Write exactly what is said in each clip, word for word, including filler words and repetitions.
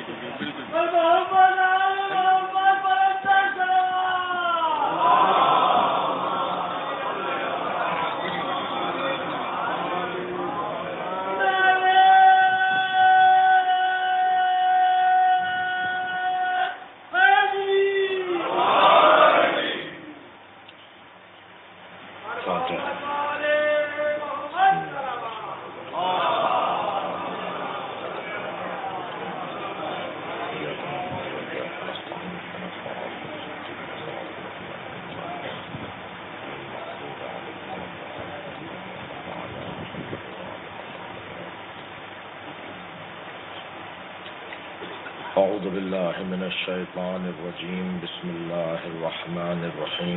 أعوذ بالله من الشيطان الرجيم بسم الله الرحمن الرحيم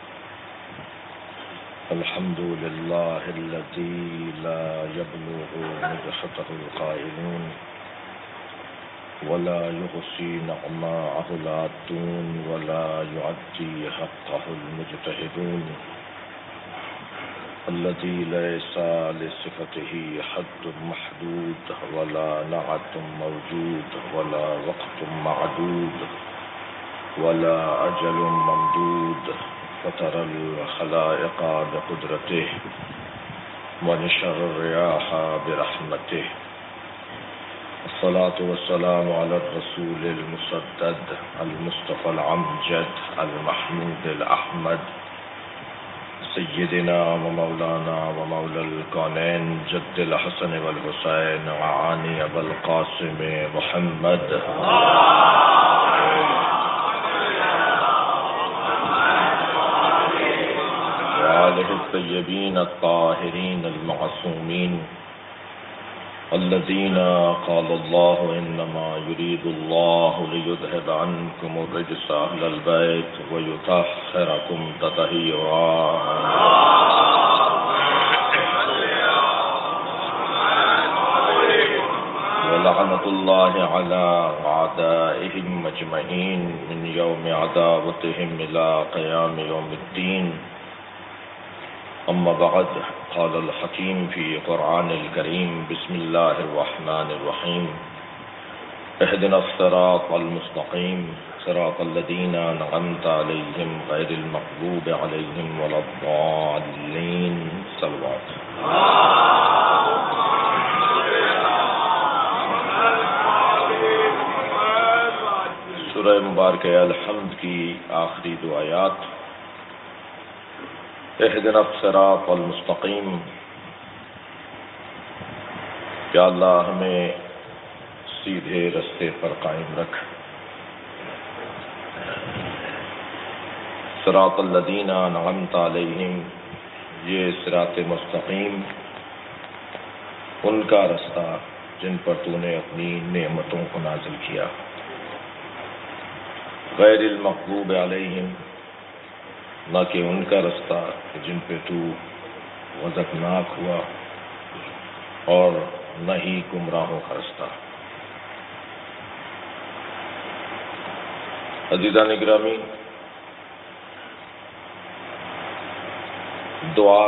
الحمد لله الذي لا يبلغ مدحته القائلون ولا يحصي نعماءه العادون ولا يعدي حقه المجتهدون الذي ليس لصفته حد محدود ولا نعت موجود ولا وقت معدود ولا أجل ممدود فترى الخلائق بقدرته ونشر الرياح برحمته الصلاة والسلام على الرسول المسدد المصطفى العمجد المحمود الأحمد سيدنا ومولانا ومولى الكونين جد الحسن والحسين وعاني أبا القاسم محمد وآله الطيبين الطاهرين المعصومين الذين قال الله إنما يريد الله ليذهب عنكم الرجس أهل البيت ويطهركم تطهيرا ولعنة الله على أعدائهم أجمعين من يوم عداوتهم إلى قيام يوم الدين أما بعد قال الحكيم في قرآن الكريم بسم الله الرحمن الرحيم اهدنا الصراط المستقيم صراط الذين أنعمت عليهم غير المغضوب عليهم ولا الضالين صلوات سورہ مبارکہ الحمد کی آخری دو آیات اہدنا الصراط المستقیم، یا اللہ ہمیں سیدھے رستے پر قائم رکھ. صراط الذین انعمت علیہم، یہ صراط مستقیم ان کا رستہ جن پر تو نے اپنی نعمتوں کو نازل کیا. غیر المغضوب علیہم، نہ کہ ان کا رستہ جن پہ تو غضبناک ہوا، اور نہ ہی گمراہوں کا رستہ. عزیزان گرامی، دعا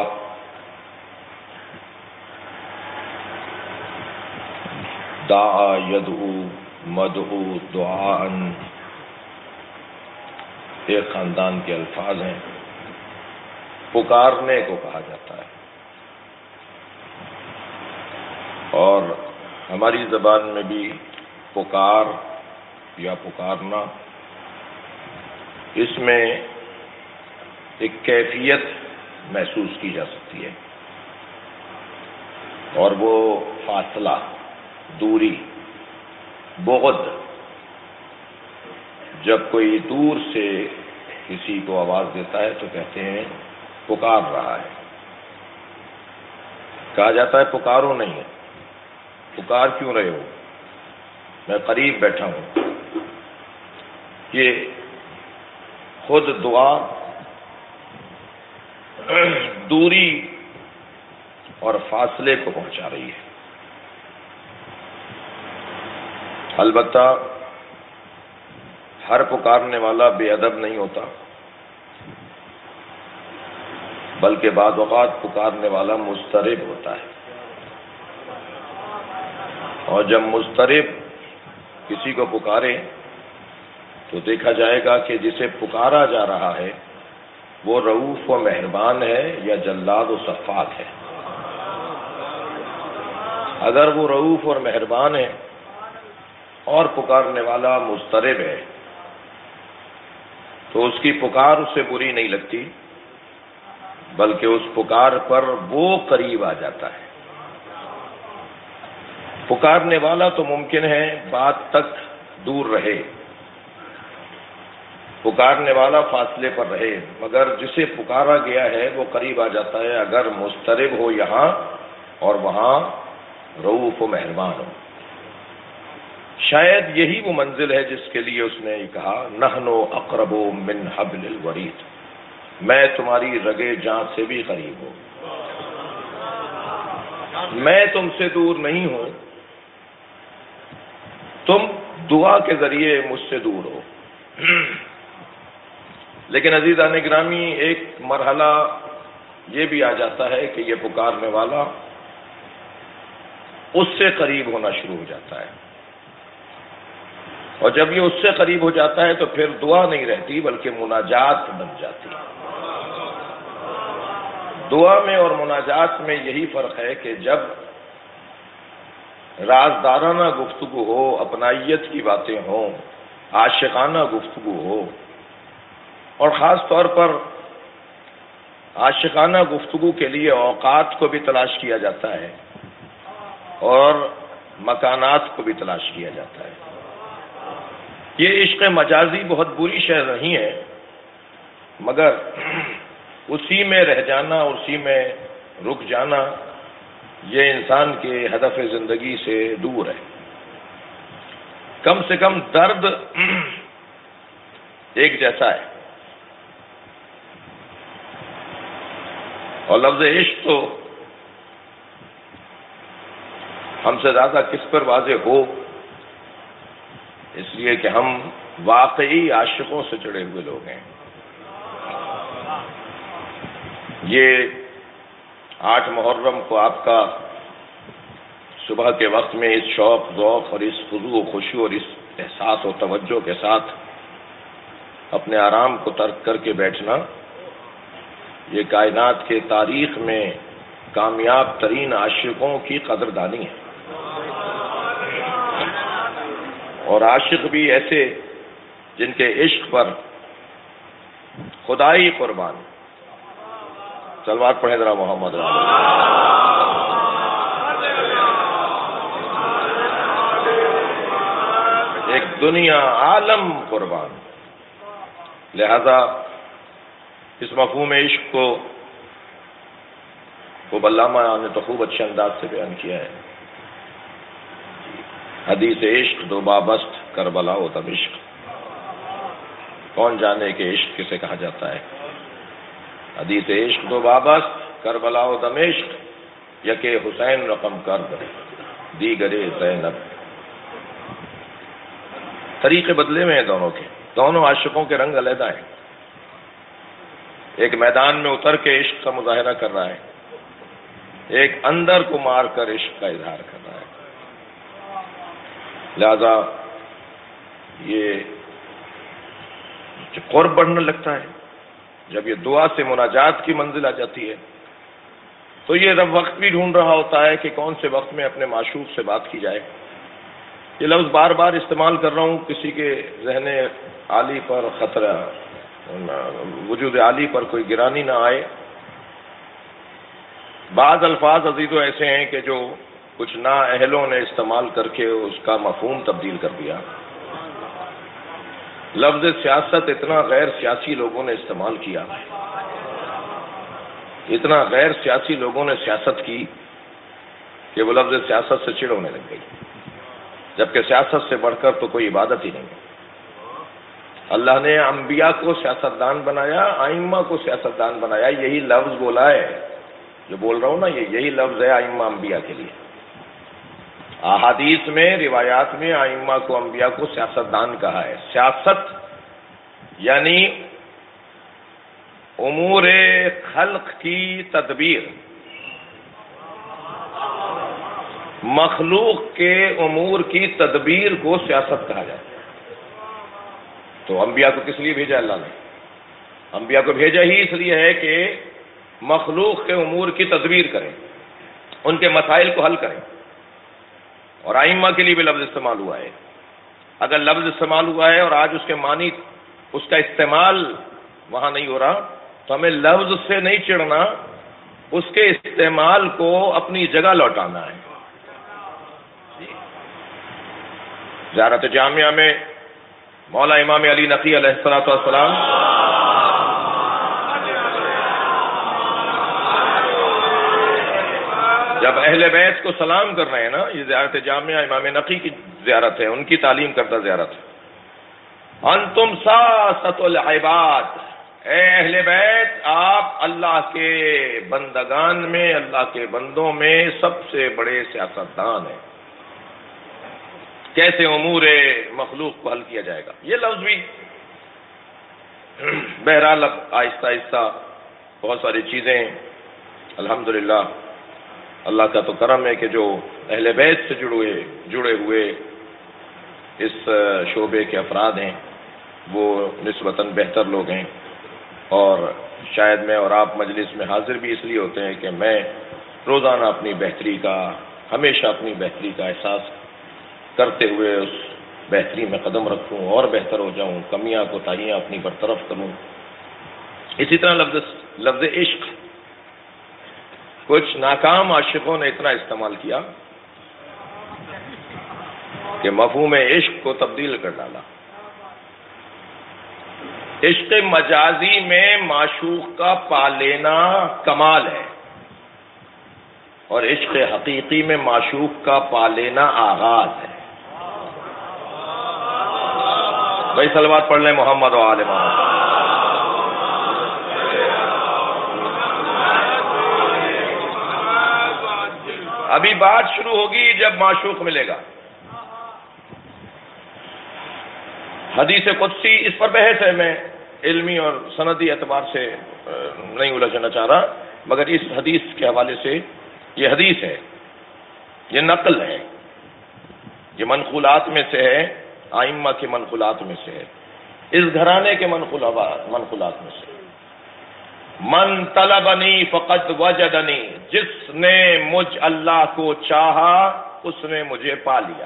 دعا یدعو مدعو دعاء ایک خاندان کے الفاظ ہیں. پکارنے کو کہا جاتا ہے، اور ہماری زبان میں بھی پکار یا پکارنا، اس میں ایک کیفیت محسوس کی جا سکتی ہے، اور وہ فاصلہ، دوری، بعد. جب کوئی دور سے کسی کو آواز دیتا ہے تو کہتے ہیں پکار رہا ہے. کہا جاتا ہے پکارو نہیں ہے، پکار کیوں رہے ہو، میں قریب بیٹھا ہوں. یہ خود دعا دوری اور فاصلے کو پہنچا رہی ہے. البتہ ہر پکارنے والا بے ادب نہیں ہوتا، بلکہ بعض اوقات پکارنے والا مضطرب ہوتا ہے، اور جب مضطرب کسی کو پکارے تو دیکھا جائے گا کہ جسے پکارا جا رہا ہے وہ رؤوف و مہربان ہے یا جلاد و سفاک ہے۔ اگر وہ رؤوف اور مہربان ہے اور پکارنے والا مضطرب ہے تو اس کی پکار اس سے بری نہیں لگتی، بلکہ اس پکار پر وہ قریب آ جاتا ہے۔ پکارنے والا تو ممکن ہے بات تک دور رہے، پکارنے والا فاصلے پر رہے، مگر جسے پکارا گیا ہے وہ قریب آ جاتا ہے اگر مضطرب ہو یہاں اور وہاں رؤوف و مہربان ہو۔ شاید یہی وہ منزل ہے جس کے لیے اس نے یہ کہا نحن اقرب من حبل الورید، میں تمہاری رگے جان سے بھی قریب ہوں، میں تم سے دور نہیں ہوں، تم دعا کے ذریعے مجھ سے دور ہو۔ لیکن عزیزان گرامی ایک مرحلہ یہ بھی آ جاتا ہے کہ یہ پکارنے والا اس سے قریب ہونا شروع ہو جاتا ہے، اور جب یہ اس سے قریب ہو جاتا ہے تو پھر دعا نہیں رہتی بلکہ مناجات بن جاتی ہے۔ دعا میں اور مناجات میں یہی فرق ہے کہ جب رازدارانہ گفتگو ہو، اپنائیت کی باتیں ہوں، عاشقانہ گفتگو ہو، اور خاص طور پر عاشقانہ گفتگو کے لیے اوقات کو بھی تلاش کیا جاتا ہے اور مکانات کو بھی تلاش کیا جاتا ہے۔ یہ عشق مجازی بہت بری شے نہیں ہے، مگر اسی میں رہ جانا، اسی میں رک جانا، یہ انسان کے ہدف زندگی سے دور ہے۔ کم سے کم درد ایک جیسا ہے، اور لفظ عشق تو ہم سے زیادہ کس پر واضح ہو، اس لیے کہ ہم واقعی عاشقوں سے جڑے ہوئے لوگ ہیں۔ یہ آٹھ محرم کو آپ کا صبح کے وقت میں اس شوق ذوق اور اس خضوع و خشوع اور اس احساس و توجہ کے ساتھ اپنے آرام کو ترک کر کے بیٹھنا، یہ کائنات کے تاریخ میں کامیاب ترین عاشقوں کی قدردانی ہے۔ اور عاشق بھی ایسے جن کے عشق پر خدائی قربان۔ صلوات پڑھیں ذرا محمد رسول ایک دنیا عالم قربان۔ لہذا اس مفہوم عشق کو خوب علامہ نے تو خوب اچھے انداز سے بیان کیا ہے۔ حدیث عشق دو بابست کربلا و دمشق، کون جانے کہ عشق کسے کہا جاتا ہے۔ حدیث عشق دو بابست کربلا و دمشق، یکے حسین رقم کرب دیگرے زینب۔ طریقے بدلے میں ہیں دونوں کے، دونوں عاشقوں کے رنگ علیحدہ ہیں۔ ایک میدان میں اتر کے عشق کا مظاہرہ کر رہا ہے، ایک اندر کو مار کر عشق کا اظہار کر رہا ہے۔ لہذا یہ جب قرب بڑھنے لگتا ہے، جب یہ دعا سے مناجات کی منزل آ جاتی ہے، تو یہ رب وقت بھی ڈھونڈ رہا ہوتا ہے کہ کون سے وقت میں اپنے معشوق سے بات کی جائے۔ یہ لفظ بار بار استعمال کر رہا ہوں، کسی کے ذہن عالی پر خطرہ، وجود عالی پر کوئی گرانی نہ آئے۔ بعض الفاظ عزیزو ایسے ہیں کہ جو کچھ نااہلوں نے استعمال کر کے اس کا مفہوم تبدیل کر دیا۔ لفظ سیاست اتنا غیر سیاسی لوگوں نے استعمال کیا، اتنا غیر سیاسی لوگوں نے سیاست کی کہ وہ لفظ سیاست سے چڑ ہونے لگ گئی، جبکہ سیاست سے بڑھ کر تو کوئی عبادت ہی نہیں ہے۔ اللہ نے انبیاء کو سیاستدان بنایا، ائمہ کو سیاستدان بنایا، یہی لفظ بولا ہے جو بول رہا ہوں نا، یہ یہی لفظ ہے ائمہ انبیاء کے لیے۔ احادیث میں، روایات میں ائمہ کو، انبیاء کو سیاستدان کہا ہے۔ سیاست یعنی امور خلق کی تدبیر، مخلوق کے امور کی تدبیر کو سیاست کہا جاتا ہے۔ تو انبیاء کو کس لیے بھیجا اللہ نے؟ انبیاء کو بھیجا ہی اس لیے ہے کہ مخلوق کے امور کی تدبیر کریں، ان کے مسائل کو حل کریں۔ اور ائمہ کے لیے بھی لفظ استعمال ہوا ہے۔ اگر لفظ استعمال ہوا ہے اور آج اس کے معنی، اس کا استعمال وہاں نہیں ہو رہا، تو ہمیں لفظ سے نہیں چڑھنا، اس کے استعمال کو اپنی جگہ لوٹانا ہے۔ زیارت جامعہ میں مولا امام علی نقی علیہ الصلوۃ والسلام جب اہل بیت کو سلام کر رہے ہیں نا، یہ زیارت جامعہ امام نقی کی زیارت ہے، ان کی تعلیم کردہ زیارت ہے۔ انتم ساست العباد، اے اہل بیت، آپ اللہ کے بندگان میں، اللہ کے بندوں میں سب سے بڑے سیاستدان ہیں۔ کیسے امور مخلوق کو حل کیا جائے گا، یہ لفظ بھی بہرحال اب آہستہ آہستہ بہت ساری چیزیں الحمدللہ اللہ کا تو کرم ہے کہ جو اہل بیت سے جڑے جڑے ہوئے اس شعبے کے افراد ہیں وہ نسبتاً بہتر لوگ ہیں، اور شاید میں اور آپ مجلس میں حاضر بھی اس لیے ہوتے ہیں کہ میں روزانہ اپنی بہتری کا، ہمیشہ اپنی بہتری کا احساس کرتے ہوئے اس بہتری میں قدم رکھوں اور بہتر ہو جاؤں، کمیاں کوتاہیاں اپنی برطرف کروں۔ اسی طرح لفظ لفظ عشق کچھ ناکام عاشقوں نے اتنا استعمال کیا کہ مفہوم عشق کو تبدیل کر ڈالا۔ عشق مجازی میں معشوق کا پا لینا کمال ہے، اور عشق حقیقی میں معشوق کا پا لینا آغاز ہے۔ بھائی صلوات پڑھ لیں محمد و آل محمد۔ ابھی بات شروع ہوگی جب معشوق ملے گا۔ حدیث قدسی، اس پر بحث ہے، میں علمی اور سندی اعتبار سے نہیں الجھنا چاہ رہا، مگر اس حدیث کے حوالے سے، یہ حدیث ہے، یہ نقل ہے، یہ منقولات میں سے ہے، ائمہ کی منقولات میں سے ہے، اس گھرانے کے منقولات منقولات میں سے۔ من طلبنی فقد وجدنی، جس نے مجھ اللہ کو چاہا اس نے مجھے پا لیا۔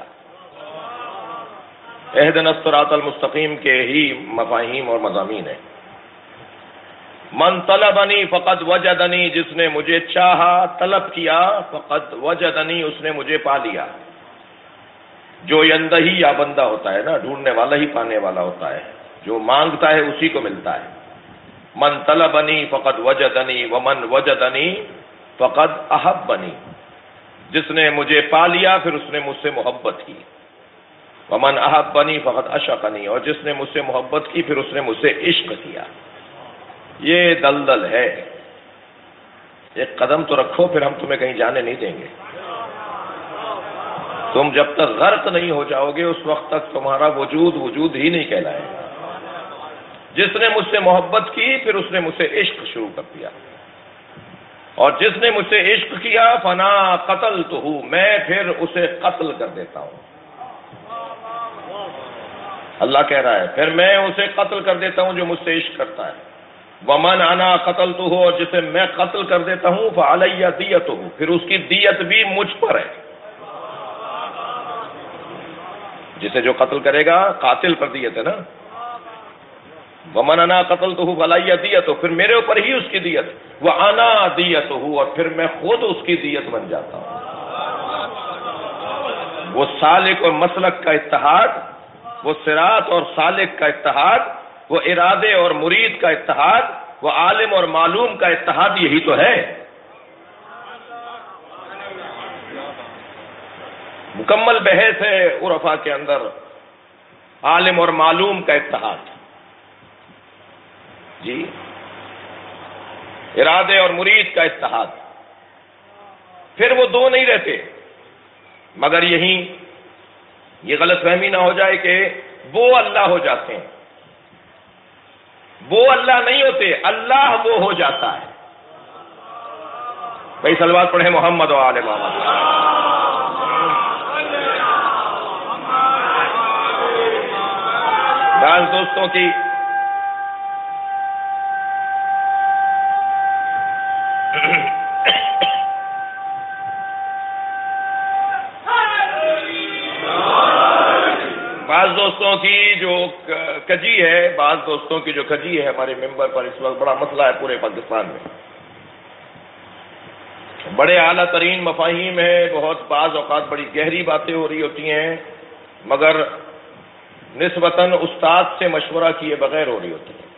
اہدنا الصراط المستقیم کے ہی مفاہیم اور مضامین ہیں۔ من طلبنی فقد وجدنی، جس نے مجھے چاہا، طلب کیا، فقد وجدنی، اس نے مجھے پا لیا۔ جو یندہی یا بندہ ہوتا ہے نا، ڈھونڈنے والا ہی پانے والا ہوتا ہے، جو مانگتا ہے اسی کو ملتا ہے۔ من طلبنی فقد وجدنی ومن وجدنی فقد احبنی، جس نے مجھے پا لیا پھر اس نے مجھ سے محبت کی۔ ومن احبنی فقد عشقنی، اور جس نے مجھ سے محبت کی پھر اس نے مجھ سے عشق کیا۔ یہ دلدل ہے، ایک قدم تو رکھو، پھر ہم تمہیں کہیں جانے نہیں دیں گے۔ تم جب تک غرق نہیں ہو جاؤ گے اس وقت تک تمہارا وجود وجود ہی نہیں کہلائے گا۔ جس نے مجھ سے محبت کی پھر اس نے مجھ سے عشق شروع کر دیا، اور جس نے مجھ سے عشق کیا فنا قتلتہ، میں پھر اسے قتل کر دیتا ہوں۔ اللہ کہہ رہا ہے پھر میں اسے قتل کر دیتا ہوں جو مجھ سے عشق کرتا ہے۔ ومن انا قتلتہ، اور جسے میں قتل کر دیتا ہوں فعلی دیتہ، پھر اس کی دیت بھی مجھ پر ہے۔ جسے جو قتل کرے گا قاتل پر دیت ہے نا۔ ومن انا قتلتہ فعلی دیتہ، پھر میرے اوپر ہی اس کی دیت، وانا دیتہ، اور پھر میں خود اس کی دیت بن جاتا ہوں۔ وہ سالک اور مسلک کا اتحاد، وہ صراط اور سالک کا اتحاد، وہ ارادے اور مرید کا اتحاد، وہ عالم اور معلوم کا اتحاد، یہی تو ہے۔ مکمل بحث ہے عرفاء کے اندر عالم اور معلوم کا اتحاد، جی، ارادے اور مرید کا اتحاد۔ پھر وہ دو نہیں رہتے، مگر یہیں یہ غلط فہمی نہ ہو جائے کہ وہ اللہ ہو جاتے ہیں۔ وہ اللہ نہیں ہوتے، اللہ وہ ہو جاتا ہے۔ بھائی صلوات پڑھیں محمد و آل محمد۔ بعض دوستوں کی بعض دوستوں کی جو کجی ہے بعض دوستوں کی جو کجی ہے ہمارے ممبر پر اس وقت بڑا مسئلہ ہے پورے پاکستان میں. بڑے اعلیٰ ترین مفاہیم ہیں، بہت بعض اوقات بڑی گہری باتیں ہو رہی ہوتی ہیں، مگر نسبتاً استاد سے مشورہ کیے بغیر ہو رہی ہوتی ہیں.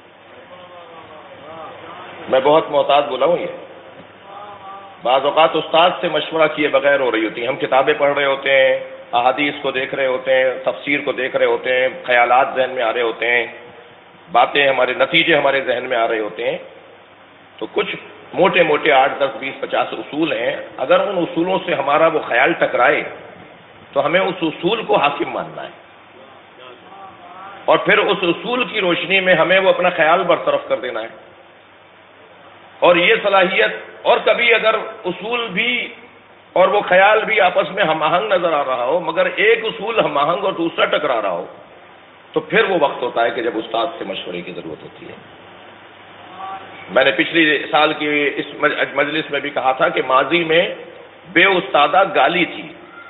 میں بہت محتاط بولا ہوں، یہ بعض اوقات استاد سے مشورہ کیے بغیر ہو رہی ہوتی ہیں. ہم کتابیں پڑھ رہے ہوتے ہیں، احادیث کو دیکھ رہے ہوتے ہیں، تفسیر کو دیکھ رہے ہوتے ہیں، خیالات ذہن میں آ رہے ہوتے ہیں، باتیں ہمارے نتیجے ہمارے ذہن میں آ رہے ہوتے ہیں، تو کچھ موٹے موٹے آٹھ دس بیس پچاس اصول ہیں. اگر ان اصولوں سے ہمارا وہ خیال ٹکرائے تو ہمیں اس اصول کو حاکم ماننا ہے، اور پھر اس اصول کی روشنی میں ہمیں وہ اپنا خیال برطرف کر دینا ہے. اور یہ صلاحیت، اور کبھی اگر اصول بھی اور وہ خیال بھی آپس میں ہم آہنگ نظر آ رہا ہو، مگر ایک اصول ہم آہنگ اور دوسرا ٹکرا رہا ہو، تو پھر وہ وقت ہوتا ہے کہ جب استاد سے مشورے کی ضرورت ہوتی ہے. میں نے پچھلی سال کی اس مجلس میں بھی کہا تھا کہ ماضی میں بے استادہ گالی تھی،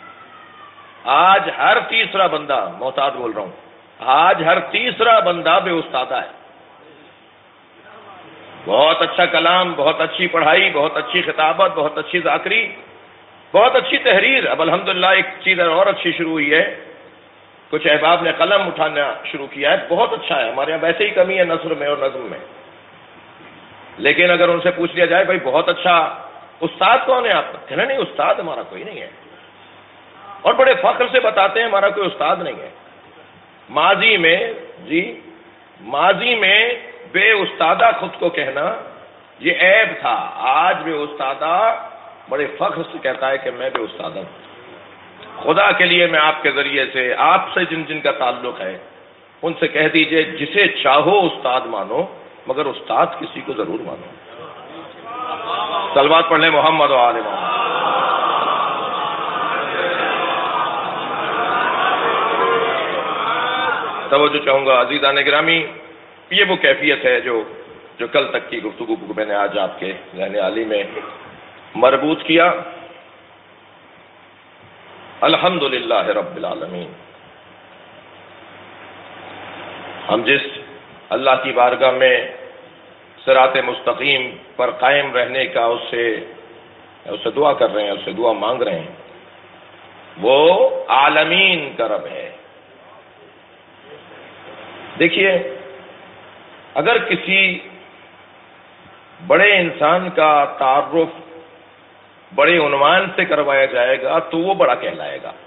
آج ہر تیسرا بندہ، محتاط بول رہا ہوں، آج ہر تیسرا بندہ بے استادہ ہے. بہت اچھا کلام، بہت اچھی پڑھائی، بہت اچھی خطابت، بہت اچھی ذاکری، بہت اچھی تحریر. اب الحمدللہ ایک چیز اور اچھی شروع ہوئی ہے، کچھ احباب نے قلم اٹھانا شروع کیا ہے، بہت اچھا ہے. ہمارے یہاں ویسے ہی کمی ہے نثر میں اور نظم میں، لیکن اگر ان سے پوچھ لیا جائے بھائی بہت اچھا استاد کون ہے آپ کا، کہنا نہیں استاد ہمارا کوئی نہیں ہے، اور بڑے فخر سے بتاتے ہیں ہمارا کوئی استاد نہیں ہے. ماضی میں جی ماضی میں بے استادہ خود کو کہنا یہ عیب تھا، آج بے استادہ بڑے فخر سے کہتا ہے کہ میں بے استادہ ہوں. خدا کے لیے میں آپ کے ذریعے سے آپ سے جن جن کا تعلق ہے ان سے کہہ دیجئے جسے چاہو استاد مانو، مگر استاد کسی کو ضرور مانو. صلوات پڑھ لیں محمد و آل محمد. توجہ چاہوں گا عزیزان گرامی، یہ وہ کیفیت ہے جو جو کل تک کی گفتگو کو میں نے آج آپ کے ذہن عالی میں مربوط کیا. الحمدللہ رب العالمین، ہم جس اللہ کی بارگاہ میں صراط مستقیم پر قائم رہنے کا اس سے اس سے دعا کر رہے ہیں، اس سے دعا مانگ رہے ہیں، وہ عالمین کا رب ہے. دیکھیے، اگر کسی بڑے انسان کا تعارف بڑے عنوان سے کروایا جائے گا تو وہ بڑا کہلائے گا،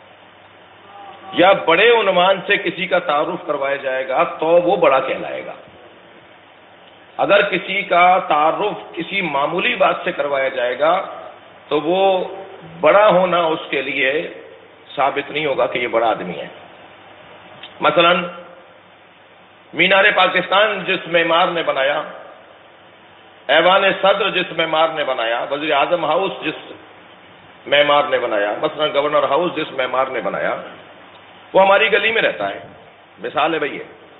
یا بڑے عنوان سے کسی کا تعارف کروایا جائے گا تو وہ بڑا کہلائے گا. اگر کسی کا تعارف کسی معمولی بات سے کروایا جائے گا تو وہ بڑا ہونا اس کے لیے ثابت نہیں ہوگا کہ یہ بڑا آدمی ہے. مثلا مینار پاکستان جس معمار نے بنایا، ایوان صدر جس معمار نے بنایا، وزیر اعظم ہاؤس جس معمار نے بنایا، مثلا گورنر ہاؤس جس معمار نے بنایا، وہ ہماری گلی میں رہتا ہے. مثال ہے بھائی،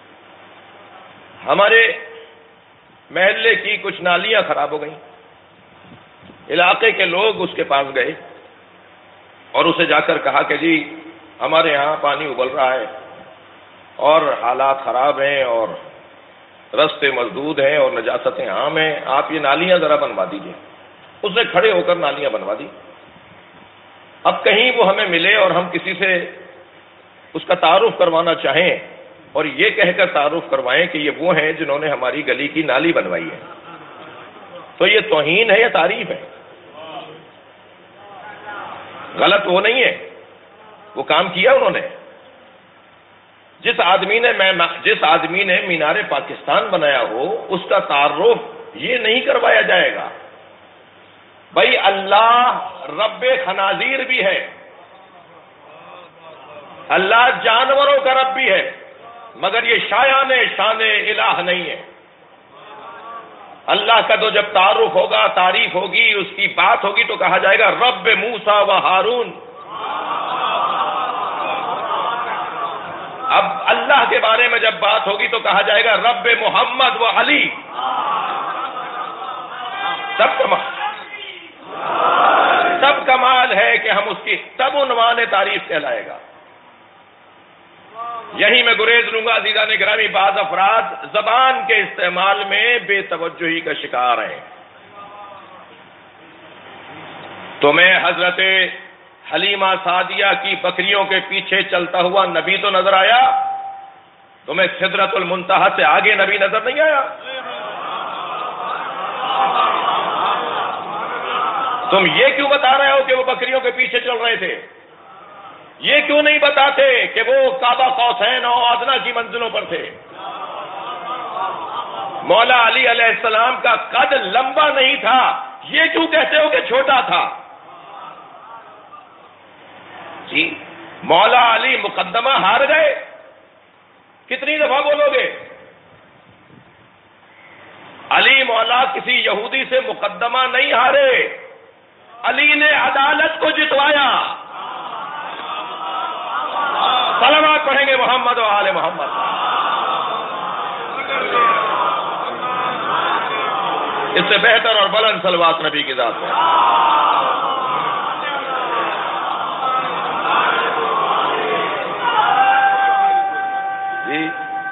ہمارے محلے کی کچھ نالیاں خراب ہو گئیں، علاقے کے لوگ اس کے پاس گئے اور اسے جا کر کہا کہ جی ہمارے ہاں پانی ابل رہا ہے اور حالات خراب ہیں اور رستے مسدود ہیں اور نجاستیں عام ہیں، آپ یہ نالیاں ذرا بنوا دیجیے. اس نے کھڑے ہو کر نالیاں بنوا دی. اب کہیں وہ ہمیں ملے اور ہم کسی سے اس کا تعارف کروانا چاہیں اور یہ کہہ کر تعارف کروائیں کہ یہ وہ ہیں جنہوں نے ہماری گلی کی نالی بنوائی ہے، تو یہ توہین ہے یا تعریف ہے؟ غلط وہ نہیں ہے، وہ کام کیا انہوں نے. جس آدمی نے جس آدمی نے مینار پاکستان بنایا ہو اس کا تعارف یہ نہیں کروایا جائے گا. بھائی اللہ رب خنازیر بھی ہے، اللہ جانوروں کا رب بھی ہے، مگر یہ شایان شان الہ نہیں ہے. اللہ کا تو جب تعارف ہوگا، تعریف ہوگی، اس کی بات ہوگی تو کہا جائے گا رب موسیٰ و ہارون. اب اللہ اللہ کے بارے میں جب بات ہوگی تو کہا جائے گا رب محمد و علی، سب کمال سب کمال ہے کہ ہم اس کی تب عنوان تعریف کہلائے گا۔ یہی میں گریز لوں گا عزیزان گرامی، بعض افراد زبان کے استعمال میں بے توجہی کا شکار ہیں۔ تمہیں حضرت حلیمہ سعدیہ کی بکریوں کے پیچھے چلتا ہوا نبی تو نظر آیا؟ تمہیں سدرۃ المنتہا سے آگے نبی نظر نہیں آیا؟ تم یہ کیوں بتا رہے ہو کہ وہ بکریوں کے پیچھے چل رہے تھے؟ یہ کیوں نہیں بتاتے کہ وہ کعبہ قوسین اور ادنیٰ کی منزلوں پر تھے؟ مولا علی علیہ السلام کا قد لمبا نہیں تھا، یہ کیوں کہتے ہو کہ چھوٹا تھا؟ جی مولا علی مقدمہ ہار گئے، کتنی دفعہ بولو گے؟ علی مولا کسی یہودی سے مقدمہ نہیں ہارے، علی نے عدالت کو جتوایا۔ صلوات پڑھیں گے محمد و آل محمد۔ اس سے بہتر اور بلند صلوات نبی کی ذات میں۔ جی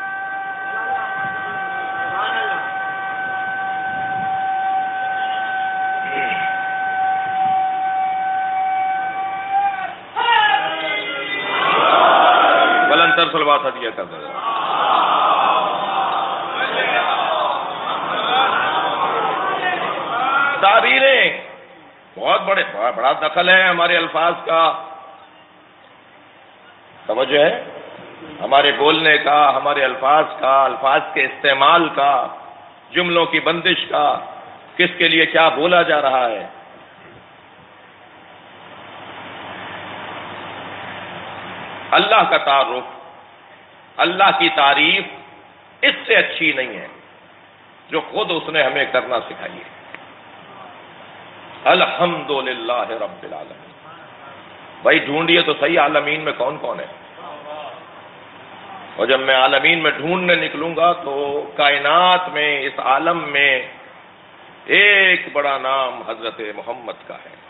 صلوات ہدیہ کر دیں۔ تعبیریں بہت بڑے بڑا دخل ہے ہمارے الفاظ کا، توجہ ہے ہمارے بولنے کا، ہمارے الفاظ کا، الفاظ کے استعمال کا، جملوں کی بندش کا، کس کے لیے کیا بولا جا رہا ہے۔ اللہ کا تعارف، اللہ کی تعریف اس سے اچھی نہیں ہے جو خود اس نے ہمیں کرنا سکھائی ہے۔ الحمدللہ رب العالمین۔ بھائی ڈھونڈیے تو صحیح عالمین میں کون کون ہے، اور جب میں عالمین میں ڈھونڈنے نکلوں گا تو کائنات میں، اس عالم میں ایک بڑا نام حضرت محمد کا ہے۔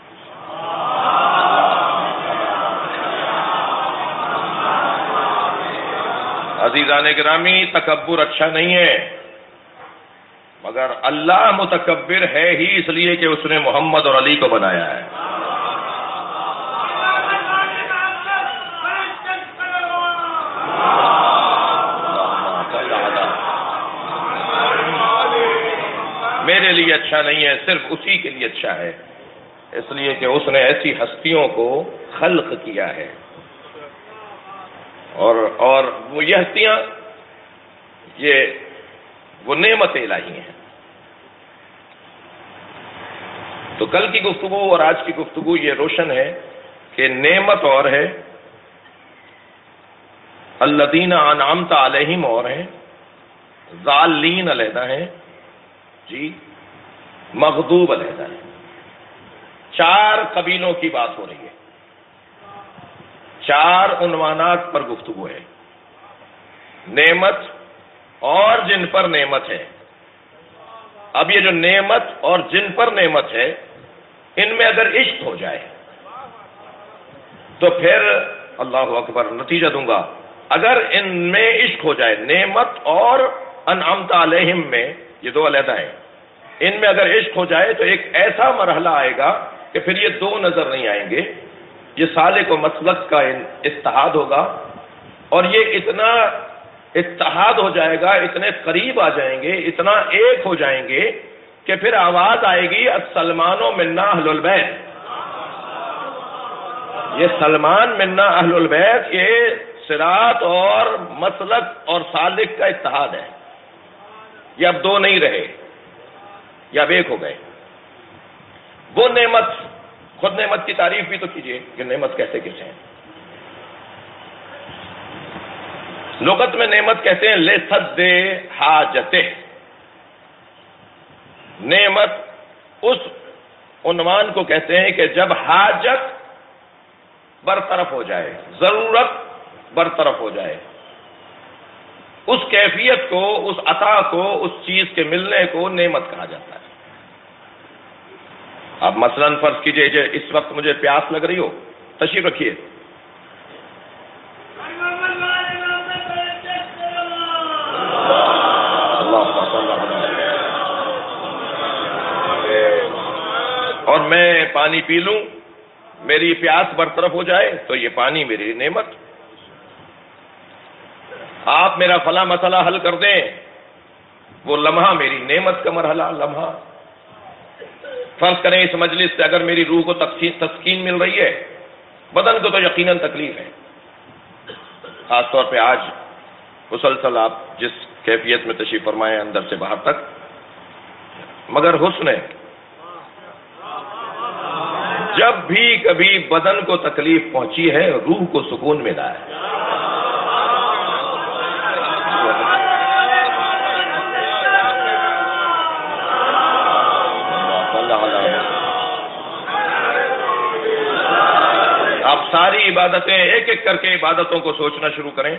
عزیزان گرامی، تکبر اچھا نہیں ہے، مگر اللہ متکبر ہے ہی اس لیے کہ اس نے محمد اور علی کو بنایا ہے۔ میرے لیے اچھا نہیں ہے، صرف اسی کے لیے اچھا ہے، اس لیے کہ اس نے ایسی ہستیوں کو خلق کیا ہے، اور اور وہ یہ ہستیاں، یہ وہ نعمت الہی ہیں۔ تو کل کی گفتگو اور آج کی گفتگو یہ روشن ہے کہ نعمت اور ہے، الذین انعمت علیہم اور ہیں، ضالین علیحدہ ہیں، جی مغضوب علیحدہ ہیں۔ چار قبیلوں کی بات ہو رہی ہے، چار عنوانات پر گفتگو ہے، نعمت اور جن پر نعمت ہے۔ اب یہ جو نعمت اور جن پر نعمت ہے، ان میں اگر عشق ہو جائے تو پھر اللہ اکبر، نتیجہ دوں گا، اگر ان میں عشق ہو جائے، نعمت اور انعمت علیہم میں، یہ دو علیحدہ ہیں، ان میں اگر عشق ہو جائے تو ایک ایسا مرحلہ آئے گا کہ پھر یہ دو نظر نہیں آئیں گے، یہ سالک و مسلک کا اتحاد ہوگا، اور یہ اتنا اتحاد ہو جائے گا، اتنے قریب آ جائیں گے، اتنا ایک ہو جائیں گے کہ پھر آواز آئے گی السلمان منا اہل البیت۔ یہ سلمان منا اہل البیت، یہ صراط اور مسلک اور سالک کا اتحاد ہے۔ یہ اب دو نہیں رہے، یہ اب ایک ہو گئے۔ وہ نعمت، خود نعمت کی تعریف بھی تو کیجئے کہ نعمت کیسے کیسے ہیں۔ لغت میں نعمت کہتے ہیں لے سد حاجتے، نعمت اس عنوان کو کہتے ہیں کہ جب حاجت برطرف ہو جائے، ضرورت برطرف ہو جائے۔ اس کیفیت کو، اس عطا کو، اس چیز کے ملنے کو نعمت کہا جاتا ہے۔ اب مثلاً فرض کیجئے کہ اس وقت مجھے پیاس لگ رہی ہو، تشریف رکھیے، اور میں پانی پی لوں، میری پیاس برطرف ہو جائے تو یہ پانی میری نعمت۔ آپ میرا فلاں مسئلہ حل کر دیں، وہ لمحہ میری نعمت کا مرحلہ لمحہ۔ فرض کریں اس مجلس سے اگر میری روح کو تسکین مل رہی ہے، بدن کو تو یقیناً تکلیف ہے، خاص طور پہ آج مسلسل آپ جس کیفیت میں تشریف فرمائے اندر سے باہر تک، مگر حسن ہے، جب بھی کبھی بدن کو تکلیف پہنچی ہے روح کو سکون ملا ہے۔ آپ ساری عبادتیں ایک ایک کر کے عبادتوں کو سوچنا شروع کریں۔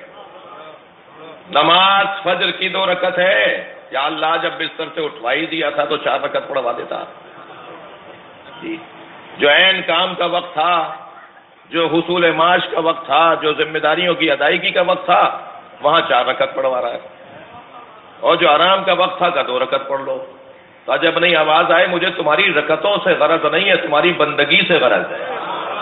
نماز فجر کی دو رکعت ہے، یا اللہ جب بستر سے اٹھوا ہی دیا تھا تو چار رکعت پڑھوا دیتا۔ جی، جو عین کام کا وقت تھا، جو حصول معاش کا وقت تھا، جو ذمہ داریوں کی ادائیگی کا وقت تھا، وہاں چار رکعت پڑھوا رہا ہے، اور جو آرام کا وقت تھا کا دو رکعت پڑھ لو۔ تو جب نہیں آواز آئے مجھے تمہاری رکعتوں سے غرض نہیں ہے، تمہاری بندگی سے غرض ہے۔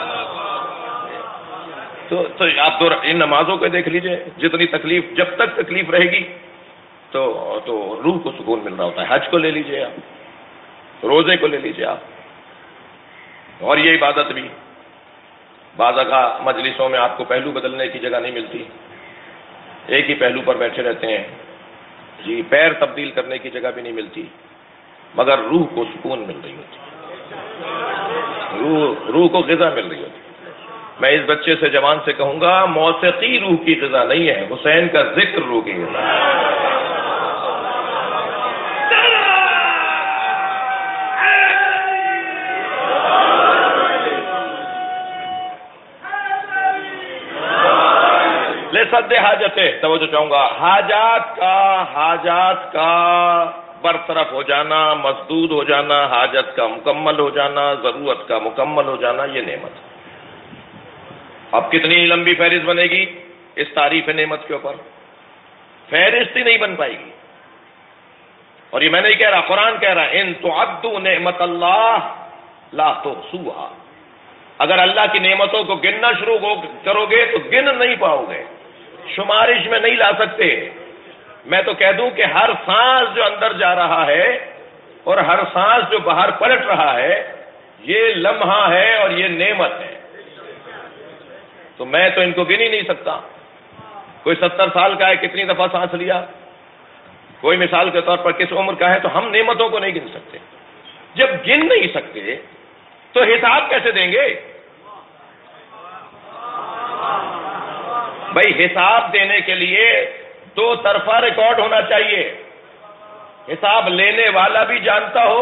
تو تو آپ تو ان نمازوں کو دیکھ لیجئے، جتنی تکلیف، جب تک تکلیف رہے گی تو تو روح کو سکون مل رہا ہوتا ہے۔ حج کو لے لیجئے آپ، روزے کو لے لیجئے آپ، اور یہ عبادت بھی بعض اوقات مجلسوں میں آپ کو پہلو بدلنے کی جگہ نہیں ملتی، ایک ہی پہلو پر بیٹھے رہتے ہیں، جی پیر تبدیل کرنے کی جگہ بھی نہیں ملتی، مگر روح کو سکون مل رہی ہوتی، روح روح کو غذا مل رہی ہوتی۔ میں اس بچے سے جوان سے کہوں گا، موسیقی روح کی غذا نہیں ہے، حسین کا ذکر روح کی غذا ہے۔ لے سد حاجتیں، توجہ چاہوں گا، حاجات کا حاجات کا برطرف ہو جانا، مسدود ہو جانا، حاجت کا مکمل ہو جانا، ضرورت کا مکمل ہو جانا، یہ نعمت ہے۔ اب کتنی لمبی فہرست بنے گی اس تعریف نعمت کے اوپر، فہرست ہی نہیں بن پائے گی۔ اور یہ میں نہیں کہہ رہا، قرآن کہہ رہا ہے، ان تعدوا نعمت اللہ لا تحصوها، اگر اللہ کی نعمتوں کو گننا شروع کرو گے تو گن نہیں پاؤ گے، شمارش میں نہیں لا سکتے۔ میں تو کہہ دوں کہ ہر سانس جو اندر جا رہا ہے اور ہر سانس جو باہر پلٹ رہا ہے، یہ لمحہ ہے اور یہ نعمت ہے، تو میں تو ان کو گن ہی نہیں سکتا۔ کوئی ستر سال کا ہے، کتنی دفعہ سانس لیا، کوئی مثال کے طور پر کس عمر کا ہے، تو ہم نعمتوں کو نہیں گن سکتے۔ جب گن نہیں سکتے تو حساب کیسے دیں گے؟ بھائی حساب دینے کے لیے دو طرفہ ریکارڈ ہونا چاہیے، حساب لینے والا بھی جانتا ہو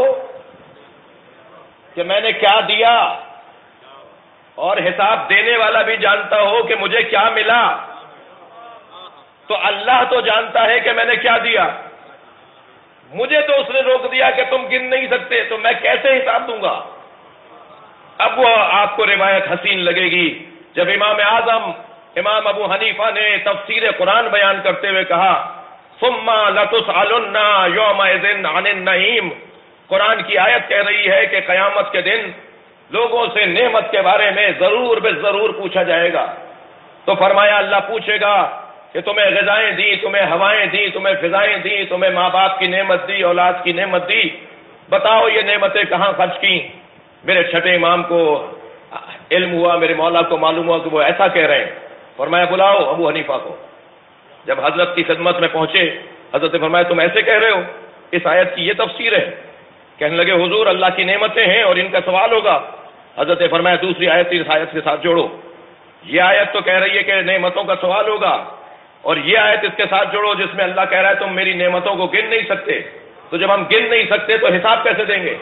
کہ میں نے کیا دیا، اور حساب دینے والا بھی جانتا ہو کہ مجھے کیا ملا۔ تو اللہ تو جانتا ہے کہ میں نے کیا دیا، مجھے تو اس نے روک دیا کہ تم گن نہیں سکتے، تو میں کیسے حساب دوں گا؟ اب وہ آپ کو روایت حسین لگے گی، جب امام اعظم امام ابو حنیفہ نے تفسیر قرآن بیان کرتے ہوئے کہا ثم لتسألن یومئذ عن النعیم، قرآن کی آیت کہہ رہی ہے کہ قیامت کے دن لوگوں سے نعمت کے بارے میں ضرور بے ضرور پوچھا جائے گا۔ تو فرمایا اللہ پوچھے گا کہ تمہیں غذائیں دی، تمہیں ہوائیں دی، تمہیں فضائیں دی، تمہیں ماں باپ کی نعمت دی، اولاد کی نعمت دی، بتاؤ یہ نعمتیں کہاں خرچ کی؟ میرے چھٹے امام کو علم ہوا، میرے مولا کو معلوم ہوا کہ وہ ایسا کہہ رہے ہیں، فرمایا بلاؤ ابو حنیفہ کو۔ جب حضرت کی خدمت میں پہنچے، حضرت نے فرمایا تم ایسے کہہ رہے ہو، اس آیت کی یہ تفسیر ہے؟ کہنے لگے حضور اللہ کی نعمتیں ہیں اور ان کا سوال ہوگا۔ حضرت نے فرمایا دوسری آیت اس آیت کے ساتھ جوڑو، یہ آیت تو کہہ رہی ہے کہ نعمتوں کا سوال ہوگا، اور یہ آیت اس کے ساتھ جوڑو جس میں اللہ کہہ رہا ہے تم میری نعمتوں کو گن نہیں سکتے۔ تو جب ہم گن نہیں سکتے تو حساب کیسے دیں گے؟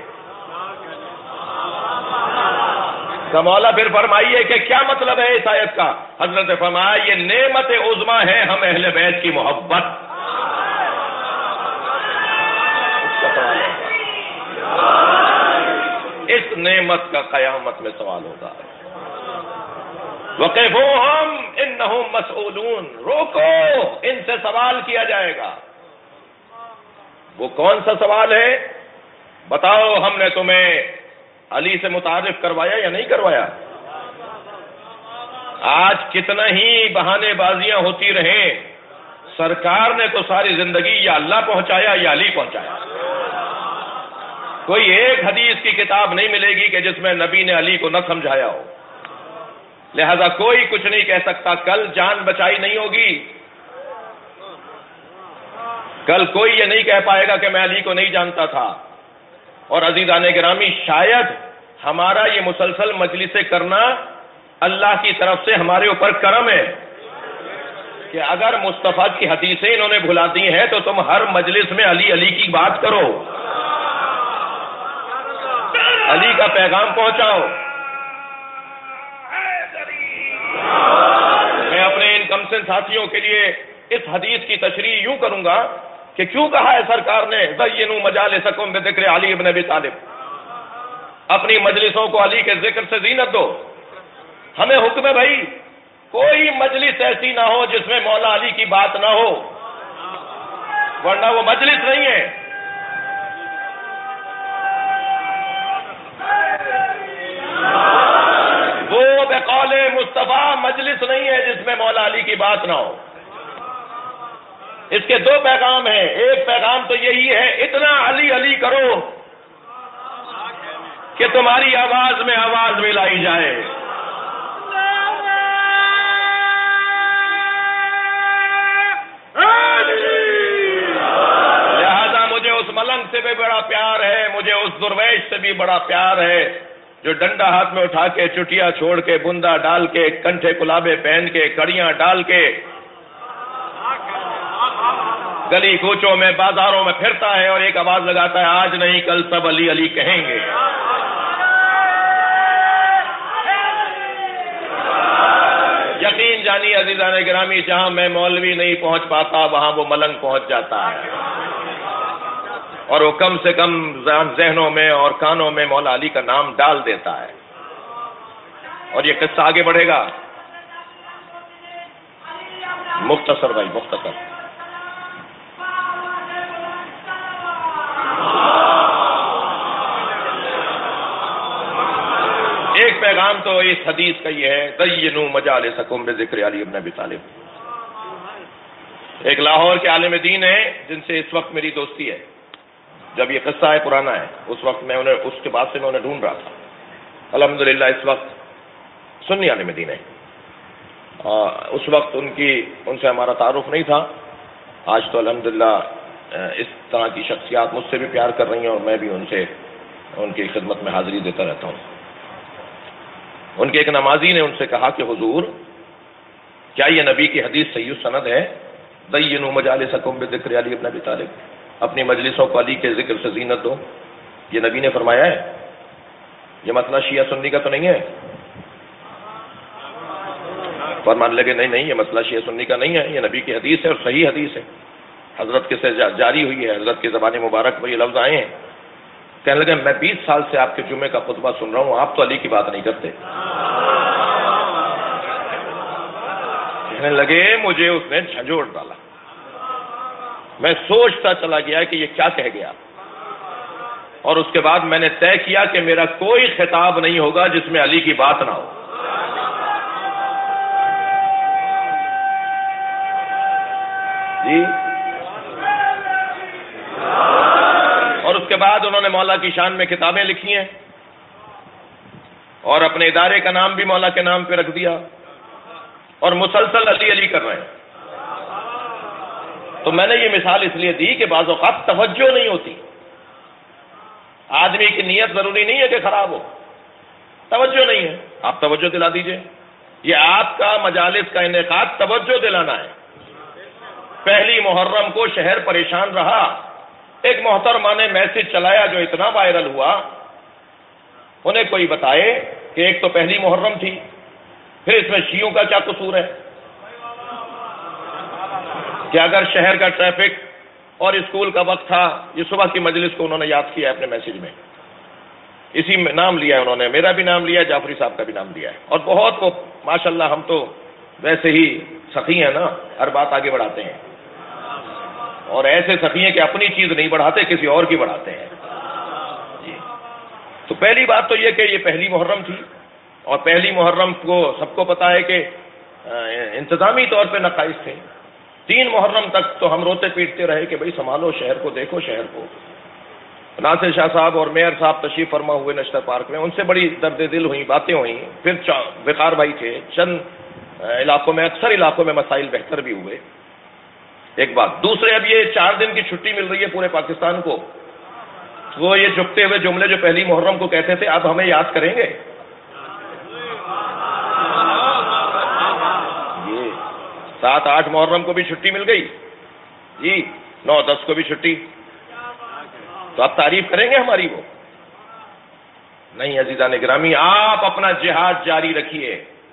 تو مولا پھر فرمائیے کہ کیا مطلب ہے اس آیت کا؟ حضرت نے فرمایا یہ نعمت عظمیٰ ہے ہم اہل بیت کی محبت۔ اس نعمت کا قیامت میں سوال ہوگا۔ وقفوہم انہم مسئولون، روکو، ان سے سوال کیا جائے گا۔ وہ کون سا سوال ہے؟ بتاؤ ہم نے تمہیں علی سے متعارف کروایا یا نہیں کروایا؟ آج کتنا ہی بہانے بازیاں ہوتی رہیں، سرکار نے تو ساری زندگی یا اللہ پہنچایا یا علی پہنچایا۔ کوئی ایک حدیث کی کتاب نہیں ملے گی کہ جس میں نبی نے علی کو نہ سمجھایا ہو، لہذا کوئی کچھ نہیں کہہ سکتا۔ کل جان بچائی نہیں ہوگی، کل کوئی یہ نہیں کہہ پائے گا کہ میں علی کو نہیں جانتا تھا۔ اور عزیزان گرامی، شاید ہمارا یہ مسلسل مجلسیں کرنا اللہ کی طرف سے ہمارے اوپر کرم ہے کہ اگر مصطفیٰ کی حدیثیں انہوں نے بھلا دی ہیں تو تم ہر مجلس میں علی علی کی بات کرو، علی کا پیغام پہنچاؤ۔ میں اپنے ان کمسن ساتھیوں کے لیے اس حدیث کی تشریح یوں کروں گا کہ کیوں کہا ہے سرکار نے زینوا مجالسکم بذکر علی ابن ابی طالب، اپنی مجلسوں کو علی کے ذکر سے زینت دو۔ ہمیں حکم ہے بھائی، کوئی مجلس ایسی نہ ہو جس میں مولا علی کی بات نہ ہو، ورنہ وہ مجلس نہیں ہے۔ وہ بقول مصطفیٰ مجلس نہیں ہے جس میں مولا علی کی بات نہ ہو۔ اس کے دو پیغام ہیں، ایک پیغام تو یہی ہے اتنا علی علی کرو کہ تمہاری آواز میں آواز ملائی جائے۔ لہذا مجھے اس ملنگ سے بھی بڑا پیار ہے، مجھے اس درویش سے بھی بڑا پیار ہے جو ڈنڈا ہاتھ میں اٹھا کے، چٹیا چھوڑ کے، بندہ ڈال کے، کنٹھے کلابے پہن کے، کڑیاں ڈال کے گلی کوچوں میں، بازاروں میں پھرتا ہے اور ایک آواز لگاتا ہے آج نہیں کل سب علی علی کہیں گے۔ یقین جانی عزیزان گرامی، جہاں میں مولوی نہیں پہنچ پاتا وہاں وہ ملنگ پہنچ جاتا ہے، اور وہ کم سے کم ذہنوں میں اور کانوں میں مولا علی کا نام ڈال دیتا ہے۔ اور یہ قصہ آگے بڑھے گا، مختصر بھائی مختصر۔ ایک پیغام تو اس حدیث کا یہ ہے زینوا مجالسکم بذکر علی ابن ابی طالب۔ ایک لاہور کے عالم دین ہیں جن سے اس وقت میری دوستی ہے، جب یہ قصہ ہے پرانا ہے، اس وقت میں انہیں اس کے بعد سے میں انہیں ڈھونڈ رہا تھا۔ الحمدللہ اس وقت سنی عالم دین ہے، اس وقت ان کی ان سے ہمارا تعارف نہیں تھا۔ آج تو الحمدللہ اس طرح کی شخصیات مجھ سے بھی پیار کر رہی ہیں اور میں بھی ان سے ان کی خدمت میں حاضری دیتا رہتا ہوں۔ ان کے ایک نمازی نے ان سے کہا کہ حضور کیا یہ نبی کی حدیث صحیح سند ہے زینوا مجالسکم بذکر علی ابن ابی طالب، اپنی مجلسوں کو علی کے ذکر سے زینت دو، یہ نبی نے فرمایا ہے؟ یہ مسئلہ شیعہ سنی کا تو نہیں ہے؟ فرمان لگے نہیں نہیں، یہ مسئلہ شیعہ سنی کا نہیں ہے، یہ نبی کی حدیث ہے اور صحیح حدیث ہے، حضرت کے سے جاری ہوئی ہے، حضرت کی زبان مبارک میں یہ لفظ آئے ہیں۔ کہنے لگے میں بیس سال سے آپ کے جمعے کا خطبہ سن رہا ہوں، آپ تو علی کی بات نہیں کرتے۔ کہنے لگے مجھے اس نے جھنجھوڑ ڈالا، میں سوچتا چلا گیا کہ یہ کیا کہہ گیا، اور اس کے بعد میں نے طے کیا کہ میرا کوئی خطاب نہیں ہوگا جس میں علی کی بات نہ ہو۔ جی، اور اس کے بعد انہوں نے مولا کی شان میں کتابیں لکھی ہیں اور اپنے ادارے کا نام بھی مولا کے نام پہ رکھ دیا اور مسلسل علی علی کر رہے ہیں۔ تو میں نے یہ مثال اس لیے دی کہ بعض اوقات توجہ نہیں ہوتی، آدمی کی نیت ضروری نہیں ہے کہ خراب ہو، توجہ نہیں ہے، آپ توجہ دلا دیجئے۔ یہ آپ کا مجالس کا انعقاد توجہ دلانا ہے۔ پہلی محرم کو شہر پریشان رہا، ایک محترمہ نے میسج چلایا جو اتنا وائرل ہوا، انہیں کوئی بتائے کہ ایک تو پہلی محرم تھی، پھر اس میں شیعوں کا کیا قصور ہے کہ اگر شہر کا ٹریفک اور اسکول کا وقت تھا، یہ صبح کی مجلس کو انہوں نے یاد کیا اپنے میسج میں اسی میں نام لیا ہے انہوں نے، میرا بھی نام لیا ہے، جعفری صاحب کا بھی نام لیا ہے، اور بہت وہ ماشاءاللہ ہم تو ویسے ہی سخی ہیں نا، ہر بات آگے بڑھاتے ہیں، اور ایسے سخی ہیں کہ اپنی چیز نہیں بڑھاتے، کسی اور کی بڑھاتے ہیں جی۔ تو پہلی بات تو یہ کہ یہ پہلی محرم تھی، اور پہلی محرم کو سب کو پتا ہے کہ انتظامی طور پہ نقائص تھے۔ تین محرم تک تو ہم روتے پیٹتے رہے کہ بھئی سنبھالو شہر کو، دیکھو شہر کو۔ ناصر شاہ صاحب اور میئر صاحب تشریف فرما ہوئے نشتر پارک میں، ان سے بڑی درد دل ہوئی، باتیں ہوئیں، پھر وقار بھائی تھے، چند علاقوں میں، اکثر علاقوں میں مسائل بہتر بھی ہوئے، ایک بات۔ دوسرے، اب یہ چار دن کی چھٹی مل رہی ہے پورے پاکستان کو، وہ یہ جھکتے ہوئے جملے جو پہلی محرم کو کہتے تھے اب ہمیں یاد کریں گے؟ یہ سات آٹھ محرم کو بھی چھٹی مل گئی جی، نو دس کو بھی چھٹی، تو آپ تعریف کریں گے ہماری؟ وہ نہیں۔ عزیزان گرامی، آپ اپنا جہاد جاری رکھیے۔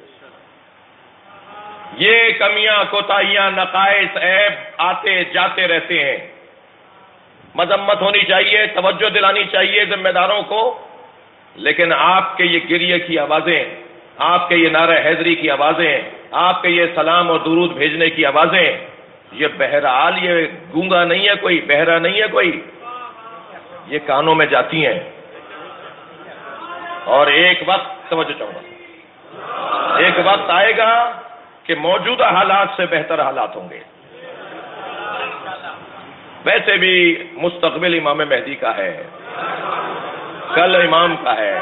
یہ کمیاں، کوتاہیاں، نقائص، عیب آتے جاتے رہتے ہیں، مذمت ہونی چاہیے، توجہ دلانی چاہیے ذمہ داروں کو، لیکن آپ کے یہ گریے کی آوازیں، آپ کے یہ نعرہ حیدری کی آوازیں، آپ کے یہ سلام اور درود بھیجنے کی آوازیں، یہ بہرحال یہ گونگا نہیں ہے کوئی، بہرا نہیں ہے کوئی، یہ کانوں میں جاتی ہیں، اور ایک وقت، توجہ چاہوں گا، ایک وقت آئے گا کہ موجودہ حالات سے بہتر حالات ہوں گے۔ ویسے بھی مستقبل امام مہدی کا ہے، کل امام کا ہے۔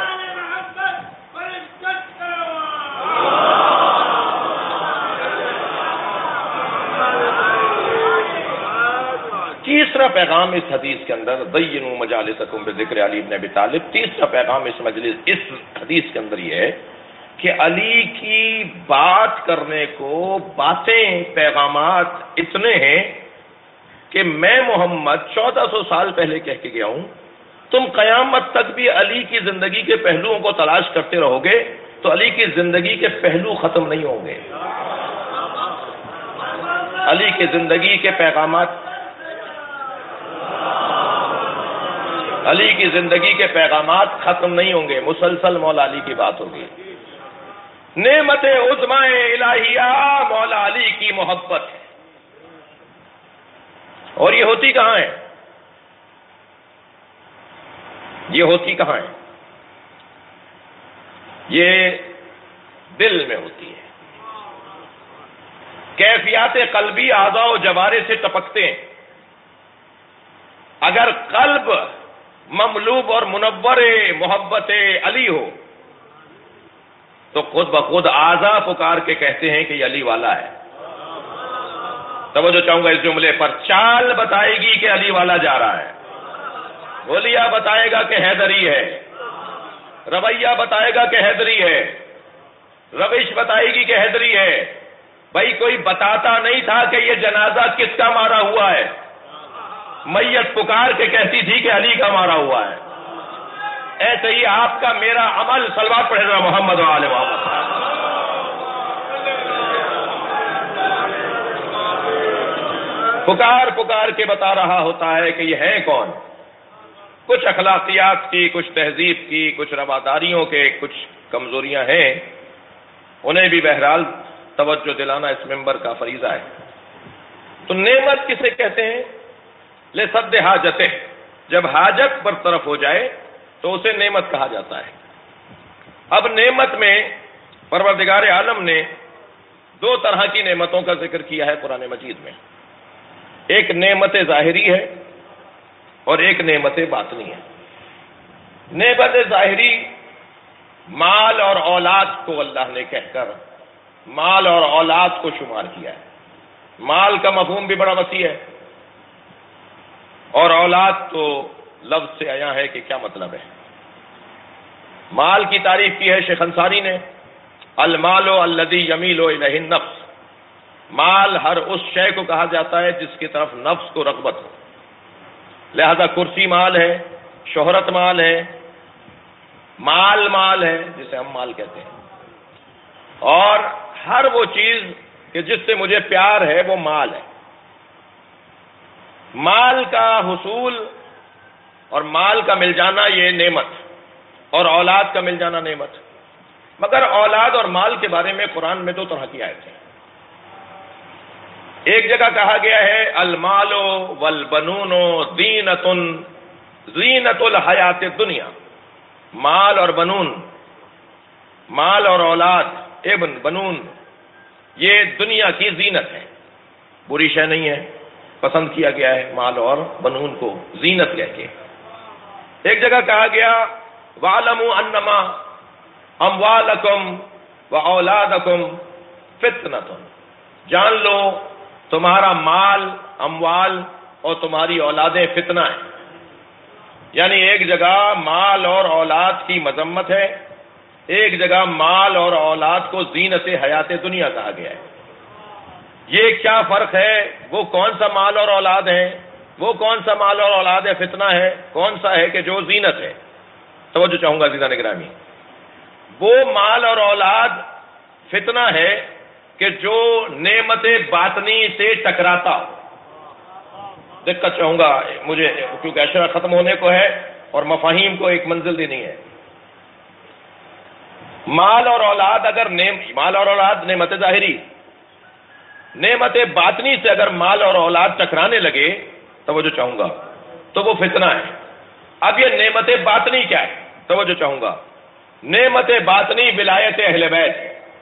تیسرا پیغام اس حدیث کے اندر، زینوا مجالسکم بذکر علی بن ابی طالب، تیسرا پیغام اس مجلس اس حدیث کے اندر یہ ہے کہ علی کی بات کرنے کو باتیں، پیغامات اتنے ہیں کہ میں محمد چودہ سو سال پہلے کہہ کے گیا ہوں، تم قیامت تک بھی علی کی زندگی کے پہلوؤں کو تلاش کرتے رہو گے تو علی کی زندگی کے پہلو ختم نہیں ہوں گے۔ علی کی زندگی کے پیغامات، علی کی زندگی کے پیغامات ختم نہیں ہوں گے، مسلسل مولا علی کی بات ہوگی۔ نعمت عظمہ الہیہ مولا علی کی محبت ہے، اور یہ ہوتی کہاں ہے؟ یہ ہوتی کہاں ہے؟ یہ دل میں ہوتی ہے۔ کیفیات قلبی اعضاء و جوارے سے ٹپکتے ہیں۔ اگر قلب مملوب اور منور محبت علی ہو تو خود بخود اعضاء پکار کے کہتے ہیں کہ یہ علی والا ہے۔ توجہ چاہوں گا اس جملے پر، چال بتائے گی کہ علی والا جا رہا ہے، بولیا بتائے گا کہ حیدری ہے، رویہ بتائے گا کہ حیدری ہے، روش بتائے گی کہ حیدری ہے۔ بھائی کوئی بتاتا نہیں تھا کہ یہ جنازہ کس کا مارا ہوا ہے، میت پکار کے کہتی تھی کہ علی کا مارا ہوا ہے۔ ایسے ہی آپ کا میرا عمل، صلوات پڑھے گا محمد و آل محمد، پکار پکار کے بتا رہا ہوتا ہے کہ یہ ہے کون۔ کچھ اخلاقیات کی، کچھ تہذیب کی، کچھ رواداریوں کے کچھ کمزوریاں ہیں، انہیں بھی بہرحال توجہ دلانا اس ممبر کا فریضہ ہے۔ تو نعمت کسے کہتے ہیں؟ لسد حاجتہ، جب حاجت برطرف ہو جائے تو اسے نعمت کہا جاتا ہے۔ اب نعمت میں پروردگار عالم نے دو طرح کی نعمتوں کا ذکر کیا ہے قرآن مجید میں، ایک نعمت ظاہری ہے اور ایک نعمت باطنی ہے۔ نعمت ظاہری مال اور اولاد کو اللہ نے کہہ کر مال اور اولاد کو شمار کیا ہے۔ مال کا مفہوم بھی بڑا وسیع ہے، اور اولاد تو لفظ سے آیا ہے کہ کیا مطلب ہے۔ مال کی تعریف کی ہے شیخ انصاری نے، المال الذی یمیل الیہ النفس، مال ہر اس شے کو کہا جاتا ہے جس کی طرف نفس کو رغبت ہو۔ لہذا کرسی مال ہے، شہرت مال ہے، مال مال ہے جسے ہم مال کہتے ہیں، اور ہر وہ چیز کہ جس سے مجھے پیار ہے وہ مال ہے۔ مال کا حصول اور مال کا مل جانا یہ نعمت، اور اولاد کا مل جانا نعمت. مگر اولاد اور مال کے بارے میں قرآن میں دو طرح کی آیتیں ہیں. ایک جگہ کہا گیا ہے المال والبنون زینۃ زینۃ الحیات الدنیا. مال اور بنون، مال اور اولاد، ابن بنون، یہ دنیا کی زینت ہے، بری شے نہیں ہے، پسند کیا گیا ہے مال اور بنون کو زینت کہہ کے. ایک جگہ کہا گیا وَاعْلَمُوا أَنَّمَا أَمْوَالَكُمْ وَأَوْلَادَكُمْ فِتْنَةٌ، جان لو تمہارا مال، اموال اور تمہاری اولادیں فتنہ ہیں. یعنی ایک جگہ مال اور اولاد کی مذمت ہے، ایک جگہ مال اور اولاد کو زینت حیات دنیا کہا گیا ہے. یہ کیا فرق ہے؟ وہ کون سا مال اور اولاد ہے؟ وہ کون سا مال اور اولاد ہے فتنہ ہے؟ کون سا ہے کہ جو زینت ہے؟ توجہ چاہوں گا عزیزان گرامی. وہ مال اور اولاد فتنہ ہے کہ جو نعمت باطنی سے ٹکراتا ہو. دقت چاہوں گا مجھے، کیونکہ اشرا ختم ہونے کو ہے اور مفاہیم کو ایک منزل دینی ہے. مال اور اولاد اگر نعم مال اور اولاد نعمت ظاہری، نعمت باطنی سے اگر مال اور اولاد ٹکرانے لگے، توجہ چاہوں گا، تو وہ فتنہ ہے. اب یہ نعمت باطنی کیا ہے؟ توجہ چاہوں گا. نعمت باطنی ولایت اہل بیت.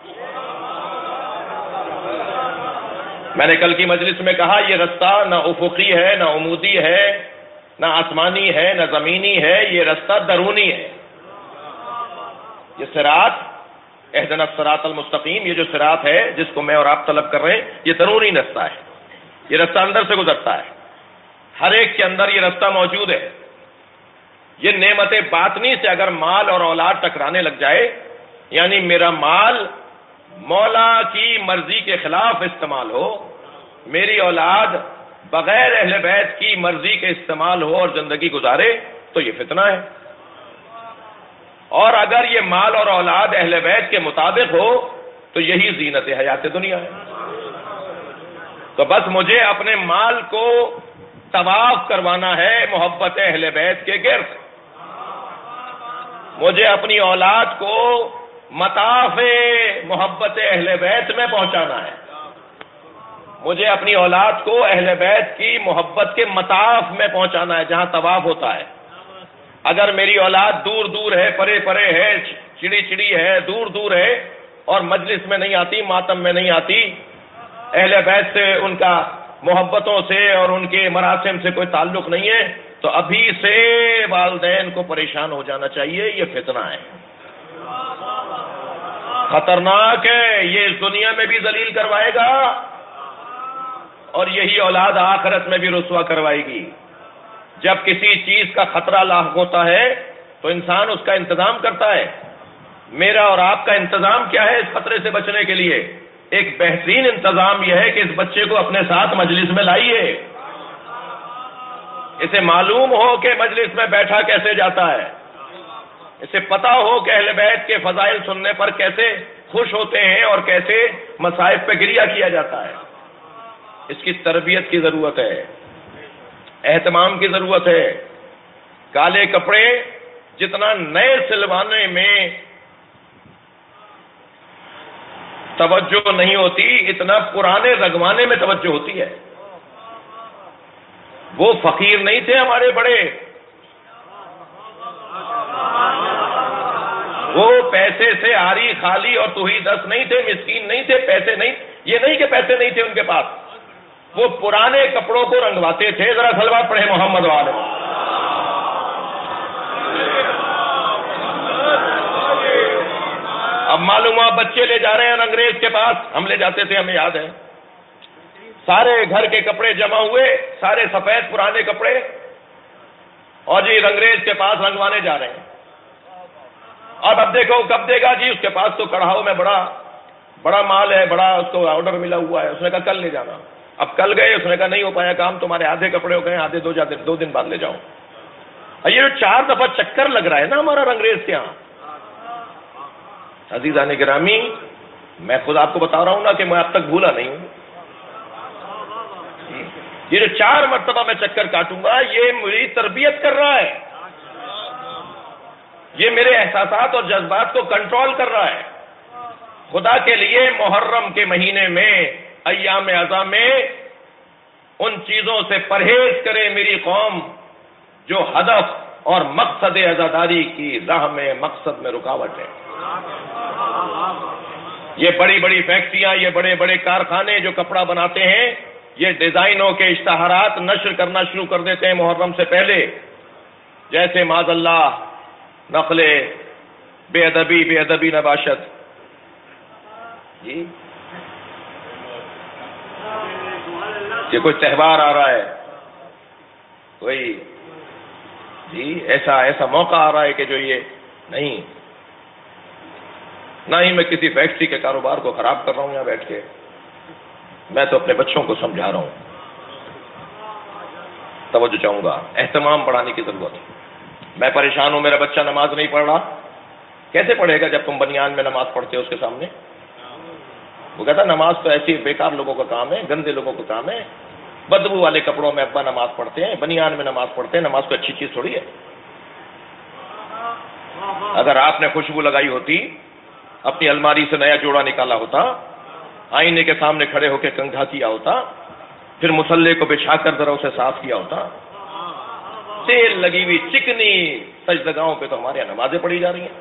میں نے کل کی مجلس میں کہا یہ رستہ نہ افقی ہے، نہ عمودی ہے، نہ آسمانی ہے، نہ زمینی ہے، یہ رستہ درونی ہے. یہ صراط، اہدنا الصراط المستقیم، یہ جو صراط ہے جس کو میں اور آپ طلب کر رہے ہیں، یہ درونی رستہ ہے. یہ رستہ اندر سے گزرتا ہے، ہر ایک کے اندر یہ رستہ موجود ہے. یہ نعمت باطنی سے اگر مال اور اولاد ٹکرانے لگ جائے، یعنی میرا مال مولا کی مرضی کے خلاف استعمال ہو، میری اولاد بغیر اہل بیت کی مرضی کے استعمال ہو اور زندگی گزارے، تو یہ فتنہ ہے. اور اگر یہ مال اور اولاد اہل بیت کے مطابق ہو تو یہی زینت حیات دنیا ہے. تو بس مجھے اپنے مال کو طواف کروانا ہے محبت اہل بیت کے گرد. مجھے اپنی اولاد کو مطاف محبت اہل بیت میں پہنچانا ہے. مجھے اپنی اولاد کو اہل بیت کی محبت کے مطاف میں پہنچانا ہے جہاں طواف ہوتا ہے. اگر میری اولاد دور دور ہے، پرے پرے ہے، چڑی چڑی ہے، دور دور ہے اور مجلس میں نہیں آتی، ماتم میں نہیں آتی، اہل بیت سے ان کا محبتوں سے اور ان کے مراسم سے کوئی تعلق نہیں ہے، تو ابھی سے والدین کو پریشان ہو جانا چاہیے. یہ فتنہ ہے، خطرناک ہے. یہ اس دنیا میں بھی ذلیل کروائے گا اور یہی اولاد آخرت میں بھی رسوا کروائے گی. جب کسی چیز کا خطرہ لاحق ہوتا ہے تو انسان اس کا انتظام کرتا ہے. میرا اور آپ کا انتظام کیا ہے اس خطرے سے بچنے کے لیے؟ ایک بہترین انتظام یہ ہے کہ اس بچے کو اپنے ساتھ مجلس میں لائیے، اسے معلوم ہو کہ مجلس میں بیٹھا کیسے جاتا ہے، اسے پتا ہو کہ اہل بیت کے فضائل سننے پر کیسے خوش ہوتے ہیں اور کیسے مصائب پہ گریہ کیا جاتا ہے. اس کی تربیت کی ضرورت ہے، اہتمام کی ضرورت ہے. کالے کپڑے جتنا نئے سلوانے میں توجہ نہیں ہوتی، اتنا پرانے رگوانے میں توجہ ہوتی ہے. وہ فقیر نہیں تھے ہمارے بڑے، وہ پیسے سے آری خالی اور تو ہی دس نہیں تھے، مسکین نہیں تھے، پیسے نہیں، یہ نہیں کہ پیسے نہیں تھے ان کے پاس، وہ پرانے کپڑوں کو رنگواتے تھے. ذرا صلوات پڑھے محمد والے. اب معلوم ہوا بچے لے جا رہے ہیں انگریز کے پاس، ہم لے جاتے تھے، ہمیں یاد ہے. سارے گھر کے کپڑے جمع ہوئے، سارے سفید پرانے کپڑے، اور جی انگریز کے پاس رنگوانے جا رہے ہیں. اور اب دیکھو کب دے گا جی، اس کے پاس تو کڑھاؤ میں بڑا بڑا مال ہے، بڑا اس کو آرڈر ملا ہوا ہے. اس نے کہا کل لے جانا. اب کل گئے، اس نے کہا نہیں ہو پایا کام، تمہارے آدھے کپڑے ہو گئے، آدھے دو جاتے دو دن بعد لے جاؤ. یہ جو چار دفعہ چکر لگ رہا ہے نا ہمارا انگریز کے یہاں. عزیزان گرامی، میں خود آپ کو بتا رہا ہوں نا کہ میں اب تک بھولا نہیں ہوں. یہ جو چار مرتبہ میں چکر کاٹوں گا، یہ میری تربیت کر رہا ہے، یہ میرے احساسات اور جذبات کو کنٹرول کر رہا ہے. خدا کے لیے محرم کے مہینے میں، ایام اعظم میں ان چیزوں سے پرہیز کرے میری قوم جو ہدف اور مقصد عزاداری کی راہ میں، مقصد میں رکاوٹ ہے. یہ بڑی بڑی فیکٹریاں، یہ بڑے بڑے کارخانے جو کپڑا بناتے ہیں، یہ ڈیزائنوں کے اشتہارات نشر کرنا شروع کر دیتے ہیں محرم سے پہلے، جیسے معاذ اللہ نقل بے ادبی بے ادبی نباشت. جی کہ کوئی تہوار آ رہا ہے، کوئی جی ایسا ایسا موقع آ رہا ہے کہ جو یہ نہیں، نہ ہی میں کسی فیکٹری کے کاروبار کو خراب کر رہا ہوں یہاں بیٹھ کے. میں تو اپنے بچوں کو سمجھا رہا ہوں. توجہ چاہوں گا، اہتمام بڑھانے کی ضرورت ہے. میں پریشان ہوں، میرا بچہ نماز نہیں پڑھ رہا. کیسے پڑھے گا جب تم بنیان میں نماز پڑھتے ہو اس کے سامنے؟ وہ کہتا نماز تو ایسی بیکار لوگوں کا کام ہے، گندے لوگوں کا کام ہے. بدبو والے کپڑوں میں ابا نماز پڑھتے ہیں، بنیان میں نماز پڑھتے ہیں. نماز تو اچھی چیز تھوڑی ہے. اگر آپ نے خوشبو لگائی ہوتی، اپنی الماری سے نیا جوڑا نکالا ہوتا، آئینے کے سامنے کھڑے ہو کے کنگھا کیا ہوتا، پھر مصلے کو بچھا کر ذرا اسے صاف کیا ہوتا. تیل لگی ہوئی چکنی سجدگاہوں پہ تو ہمارے یہاں نمازیں پڑھی جا رہی ہیں.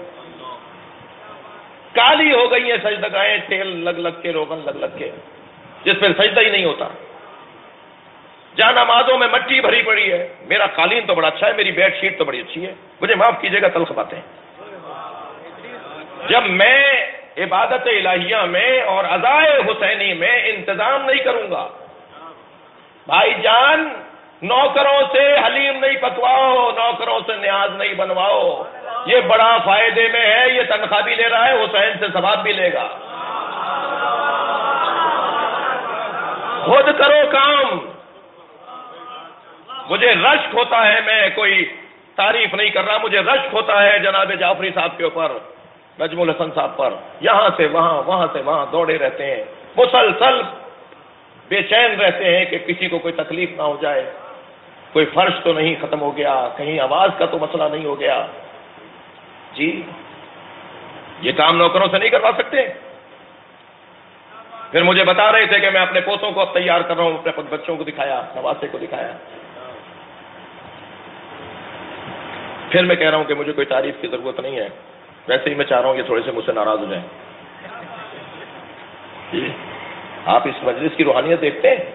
کالی ہو گئی ہیں سجدگاہیں، تیل لگ لگ کے، روغن لگ لگ کے، جس پہ سجدہ ہی نہیں ہوتا. جہاں نمازوں میں مٹی بھری پڑی ہے. میرا قالین تو بڑا اچھا ہے، میری بیڈ شیٹ تو بڑی اچھی ہے. مجھے معاف کیجیے گا تلخ باتیں. جب میں عبادت الہیہ میں اور ادائے حسینی میں انتظام نہیں کروں گا، بھائی جان نوکروں سے حلیم نہیں پکواؤ، نوکروں سے نیاز نہیں بنواؤ. یہ بڑا فائدے میں ہے، یہ تنخواہ بھی لے رہا ہے، حسین سے ثواب بھی لے گا. خود کرو کام. مجھے رشک ہوتا ہے، میں کوئی تعریف نہیں کر رہا، مجھے رشک ہوتا ہے جناب جعفری صاحب کے اوپر، نجم الحسن صاحب پر. یہاں سے وہاں، وہاں سے وہاں دوڑے رہتے ہیں، مسلسل بے چین رہتے ہیں کہ کسی کو کوئی تکلیف نہ ہو جائے، کوئی فرش تو نہیں ختم ہو گیا، کہیں آواز کا تو مسئلہ نہیں ہو گیا. جی یہ کام نوکروں سے نہیں کروا سکتے. پھر مجھے بتا رہے تھے کہ میں اپنے پوتوں کو اب تیار کر رہا ہوں، اپنے بچوں کو دکھایا، نواسے کو دکھایا. پھر میں کہہ رہا ہوں کہ مجھے کوئی تعریف کی ضرورت نہیں ہے، ویسے ہی میں چاہ رہا ہوں یہ تھوڑے سے مجھ سے ناراض ہو جائیں. آپ اس مجلس کی روحانیت دیکھتے ہیں.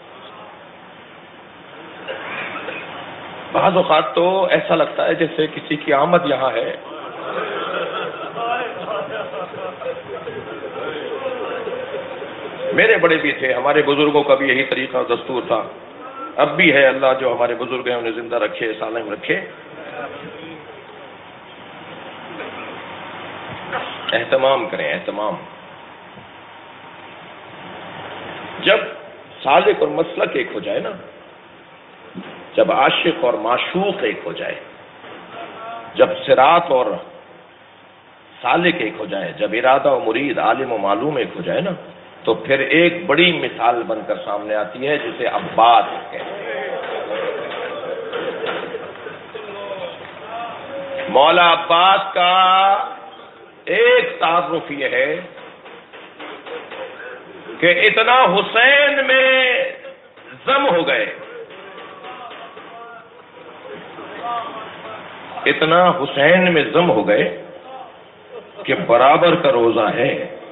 بعض اوقات تو ایسا لگتا ہے جیسے کسی کی آمد یہاں ہے. میرے بڑے بھی تھے، ہمارے بزرگوں کا بھی یہی طریقہ دستور تھا، اب بھی ہے. اللہ جو ہمارے بزرگ ہیں انہیں زندہ رکھے، سالم رکھے. اہتمام کریں، اہتمام. جب سالک اور مسلک ایک ہو جائے نا، جب عاشق اور معشوق ایک ہو جائے، جب صراط اور سالک ایک ہو جائے، جب ارادہ و مرید، عالم و معلوم ایک ہو جائے نا، تو پھر ایک بڑی مثال بن کر سامنے آتی ہے جسے عباس کہتے ہیں. مولا عباس کا ایک تعارف یہ ہے کہ اتنا حسین میں ضم ہو گئے، اتنا حسین میں ضم ہو گئے کہ برابر کا روزہ ہے.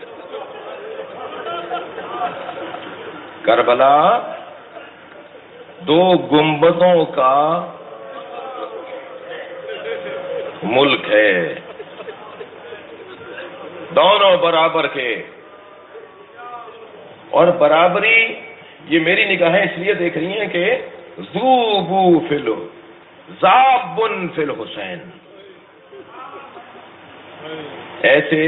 کربلا دو گنبدوں کا ملک ہے، دونوں برابر کے. اور برابری یہ میری نگاہیں اس لیے دیکھ رہی ہیں کہ ذوبو فلو ذابن فی الحسین، ایسے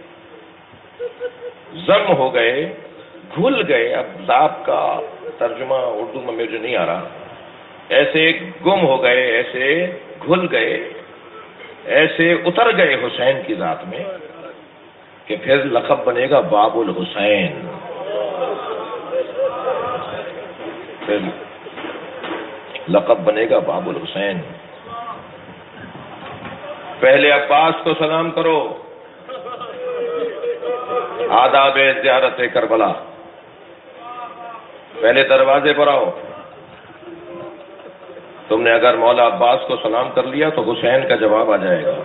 ضم ہو گئے، گھل گئے. اب ذاب کا ترجمہ اردو میں مجھے نہیں آ رہا. ایسے گم ہو گئے، ایسے گھل گئے، ایسے اتر گئے حسین کی ذات میں کہ پھر لقب بنے گا باب الحسین. پھر لقب بنے گا باب الحسین. پہلے عباس کو سلام کرو، آداب زیارت کربلا، پہلے دروازے پر آؤ۔ تم نے اگر مولا عباس کو سلام کر لیا تو حسین کا جواب آ جائے گا۔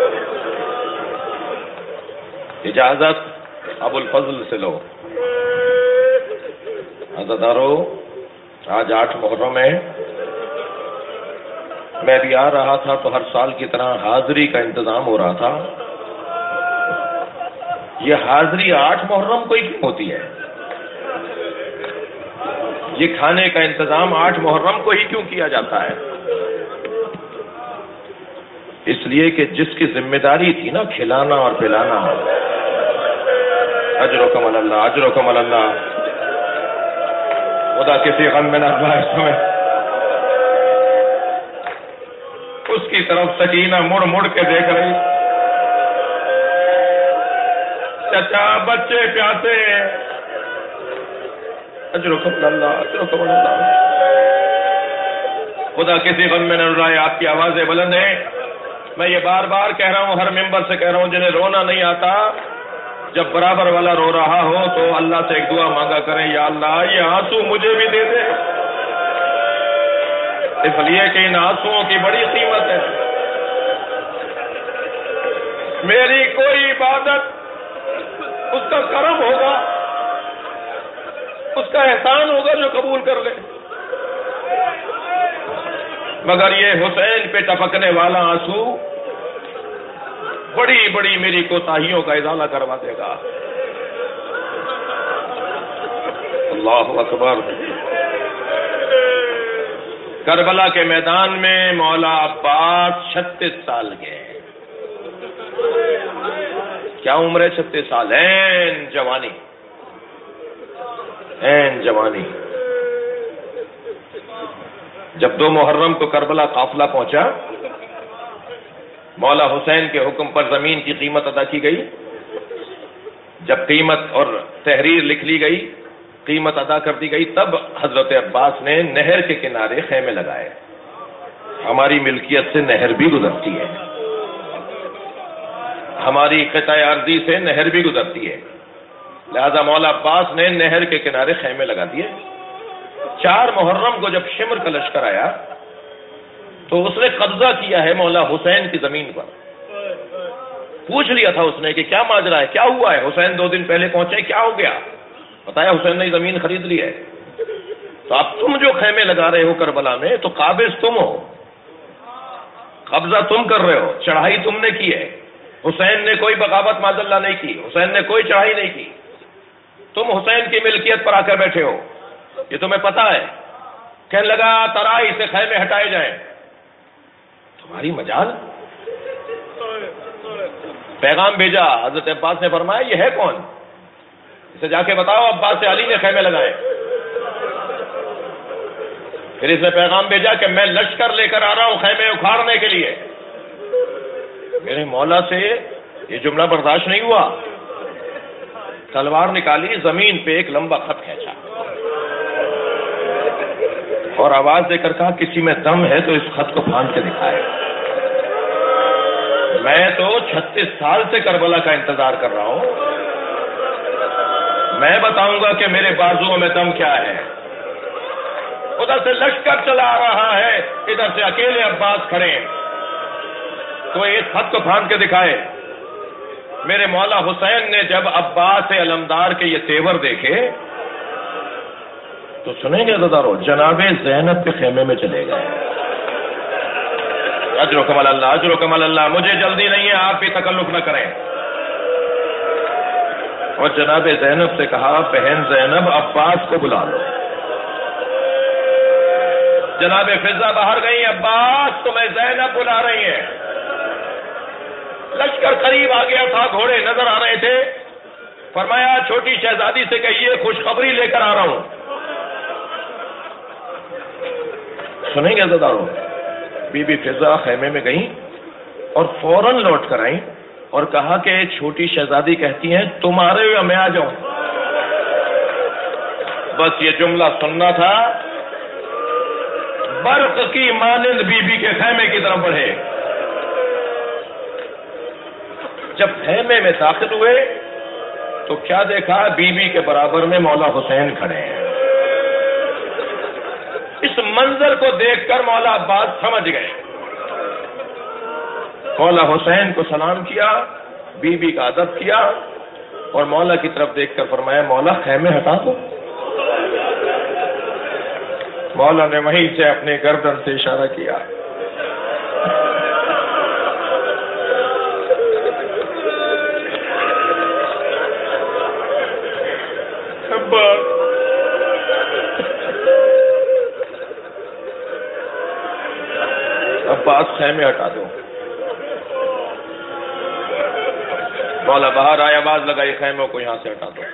اجازت ابو الفضل سے لو۔ عزادارو، آج آٹھ محرم ہے، میں بھی آ رہا تھا تو ہر سال کی طرح حاضری کا انتظام ہو رہا تھا۔ یہ حاضری آٹھ محرم کو ہی کیوں ہوتی ہے؟ یہ کھانے کا انتظام آٹھ محرم کو ہی کیوں کیا جاتا ہے؟ اس لیے کہ جس کی ذمہ داری تھی نا کھلانا اور پلانا، اجرکم اللہ، اجرکم اللہ، خدا کسی غم میں نہ ڈالے اس میں، اس کی طرف سکینہ مڑ مڑ کے دیکھ رہی، چچا بچے پیاسے، اجرکم اللہ، اجرکم اللہ، خدا کسی غم میں نہ ڈالے۔ آپ کی آوازیں بلند ہیں، میں یہ بار بار کہہ رہا ہوں، ہر ممبر سے کہہ رہا ہوں، جنہیں رونا نہیں آتا جب برابر والا رو رہا ہو تو اللہ سے ایک دعا مانگا کریں، یا اللہ یہ آنسو مجھے بھی دے دے، اس لیے کہ ان آنسوؤں کی بڑی قیمت ہے۔ میری کوئی عبادت اس کا کرم ہوگا، اس کا احسان ہوگا جو قبول کر لے، مگر یہ حسین پہ ٹپکنے والا آنسو بڑی بڑی میری کوتاہیوں کا ازالہ کروا دے گا۔ اللہ اکبر۔ کربلا کے میدان میں مولا عباس چھتیس سال کے ہیں۔ کیا عمر ہے؟ چھتیس سال، این جوانی، این جوانی۔ جب دو محرم کو کربلا قافلہ پہنچا، مولا حسین کے حکم پر زمین کی قیمت ادا کی گئی۔ جب قیمت اور تحریر لکھ لی گئی، قیمت ادا کر دی گئی، تب حضرت عباس نے نہر کے کنارے خیمے لگائے۔ ہماری ملکیت سے نہر بھی گزرتی ہے، ہماری قطع ارضی سے نہر بھی گزرتی ہے، لہذا مولا عباس نے نہر کے کنارے خیمے لگا دیے۔ چار محرم کو جب شمر کا لشکر آیا تو اس نے قبضہ کیا ہے مولا حسین کی زمین پر۔ پوچھ لیا تھا اس نے کہ کیا ماجرا ہے، کیا ہوا ہے؟ حسین دو دن پہلے پہنچے، کیا ہو گیا؟ بتایا حسین نے زمین خرید لی ہے۔ تو اب تم جو خیمے لگا رہے ہو کربلا میں، تو قابض تم ہو، قبضہ تم کر رہے ہو، چڑھائی تم نے کی ہے۔ حسین نے کوئی بغاوت معاذ اللہ نہیں کی، حسین نے کوئی چڑھائی نہیں کی، تم حسین کی ملکیت پر آ کر بیٹھے ہو، یہ تمہیں پتا ہے۔ کہنے لگا ترائی سے خیمے ہٹائے جائیں، تمہاری مجال۔ پیغام بھیجا، حضرت عباس نے فرمایا یہ ہے کون؟ اسے جا کے بتاؤ عباس علی نے خیمے لگائے۔ پھر اس نے پیغام بھیجا کہ میں لشکر لے کر آ رہا ہوں خیمے اکھاڑنے کے لیے۔ میرے مولا سے یہ جملہ برداشت نہیں ہوا، تلوار نکالی، زمین پہ ایک لمبا خط کھینچا اور آواز دے کر کہا کسی میں دم ہے تو اس خط کو پھاند کے دکھائے۔ میں تو چھتیس سال سے کربلا کا انتظار کر رہا ہوں، میں بتاؤں گا کہ میرے بازوؤں میں دم کیا ہے۔ ادھر سے لشکر چلا آ رہا ہے، ادھر سے اکیلے عباس کھڑے ہیں، تو اس خط کو پھاند کے دکھائے۔ میرے مولا حسین نے جب عباس علمدار کے یہ تیور دیکھے تو سنیں گے عزادارو، جناب زینب کے خیمے میں چلے گئے۔ اجرکم اللہ، اجرکم اللہ، مجھے جلدی نہیں ہے، آپ بھی تکلف نہ کریں۔ اور جناب زینب سے کہا بہن زینب عباس کو بلا لو۔ جناب فضہ باہر گئی، عباس تمہیں زینب بلا رہی ہیں۔ لشکر قریب آ گیا تھا، گھوڑے نظر آ رہے تھے، فرمایا چھوٹی شہزادی سے کہیے خوشخبری لے کر آ رہا ہوں۔ سنیں گے عزادارو، بی بی فضہ خیمے میں گئیں اور فوراً لوٹ کر آئیں اور کہا کہ چھوٹی شہزادی کہتی ہیں تم آ رہے ہو یا میں آ جاؤں؟ بس یہ جملہ سننا تھا، برق کی مانند بی بی کے خیمے کی طرف بڑھے۔ جب خیمے میں داخل ہوئے تو کیا دیکھا؟ بی بی کے برابر میں مولا حسین کھڑے ہیں۔ اس منظر کو دیکھ کر مولا عباس سمجھ گئے، مولا حسین کو سلام کیا، بی بی کا ادب کیا اور مولا کی طرف دیکھ کر فرمایا مولا خیمے ہٹا دو۔ مولا نے وہیں سے اپنے گردن سے اشارہ کیا۔ عباس خیمے ہٹا دو۔ مولا باہر آیا، آواز لگائی خیموں کو یہاں سے ہٹا دو۔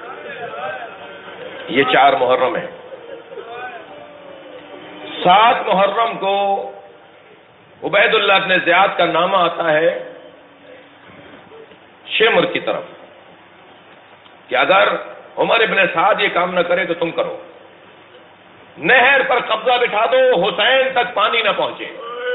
یہ چار محرم ہے۔ سات محرم کو عبید اللہ ابن زیاد کا نامہ آتا ہے شمر کی طرف کہ اگر عمر ابن سعد یہ کام نہ کرے تو تم کرو، نہر پر قبضہ بٹھا دو، حسین تک پانی نہ پہنچے۔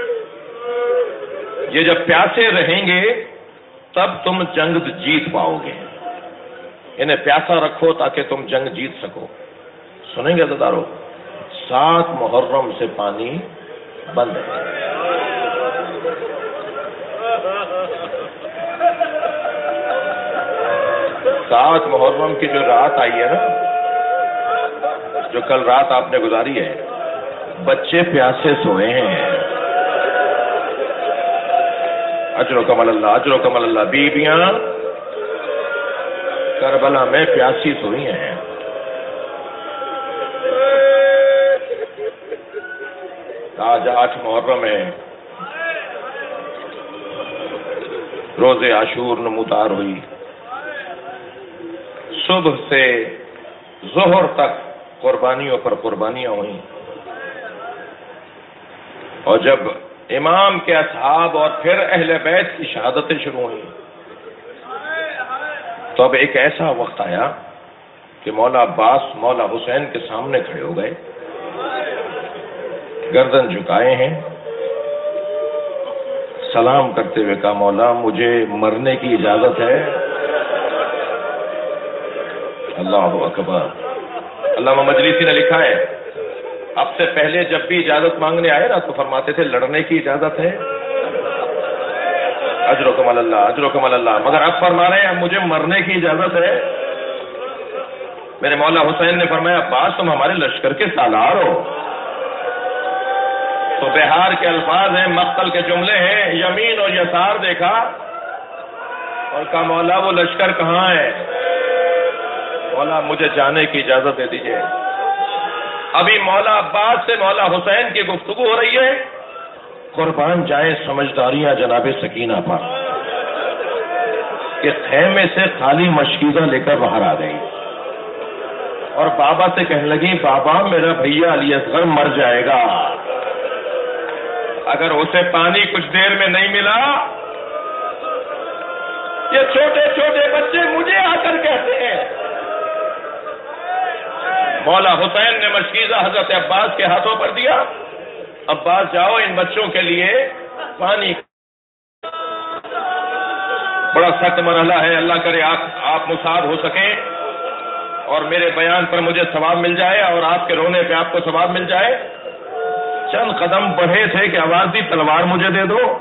یہ جب پیاسے رہیں گے تب تم جنگ جیت پاؤ گے، انہیں پیاسا رکھو تاکہ تم جنگ جیت سکو۔ سنیں گے عزیزارو، سات محرم سے پانی بند ہے۔ سات محرم کی جو رات آئی ہے نا، جو کل رات آپ نے گزاری ہے، بچے پیاسے سوئے ہیں۔ اجر و کمل اللہ، اجر و کمل اللہ۔ بیویاں کربلا میں پیاسی سوئی ہیں۔ آج آٹھ محرم ہے، روز عاشور نمودار ہوئی، صبح سے ظہر تک قربانیوں پر قربانیاں ہوئیں، اور جب امام کے اصحاب اور پھر اہل بیت کی شہادتیں شروع ہوئیں تو اب ایک ایسا وقت آیا کہ مولا عباس مولا حسین کے سامنے کھڑے ہو گئے، گردن جھکائے ہیں، سلام کرتے ہوئے کہا مولا مجھے مرنے کی اجازت ہے؟ اللہ اکبر۔ علامہ مجلسی نے لکھا ہے اب سے پہلے جب بھی اجازت مانگنے آئے نا تو فرماتے تھے لڑنے کی اجازت ہے؟ اجر و کمال اللہ، اجر و کمال اللہ۔ مگر اب فرما رہے ہیں مجھے مرنے کی اجازت ہے۔ میرے مولا حسین نے فرمایا عباس تم ہمارے لشکر کے سالار ہو۔ تو بہار کے الفاظ ہیں، مقتل کے جملے ہیں، یمین اور یسار دیکھا اور کہا مولا وہ لشکر کہاں ہے؟ مولا مجھے جانے کی اجازت دے دیجیے۔ ابھی مولا عباس سے مولا حسین کی گفتگو ہو رہی ہے، قربان جائے سمجھداریاں جناب سکینہ پر کہ خیمے سے خالی مشکیزہ لے کر باہر آ گئی اور بابا سے کہنے لگی بابا میرا بھیا علی اصغر مر جائے گا، اگر اسے پانی کچھ دیر میں نہیں ملا یہ چھوٹے چھوٹے بچے مجھے آ کر کہتے ہیں۔ مولا حسین نے مشکیزہ حضرت عباس کے ہاتھوں پر دیا، عباس جاؤ ان بچوں کے لیے پانی۔ بڑا سخت مرحلہ ہے، اللہ کرے آپ آپ مساعد ہو سکیں اور میرے بیان پر مجھے ثواب مل جائے اور آپ کے رونے پہ آپ کو ثواب مل جائے۔ چند قدم بڑھے تھے کہ آواز دی تلوار مجھے دے دو۔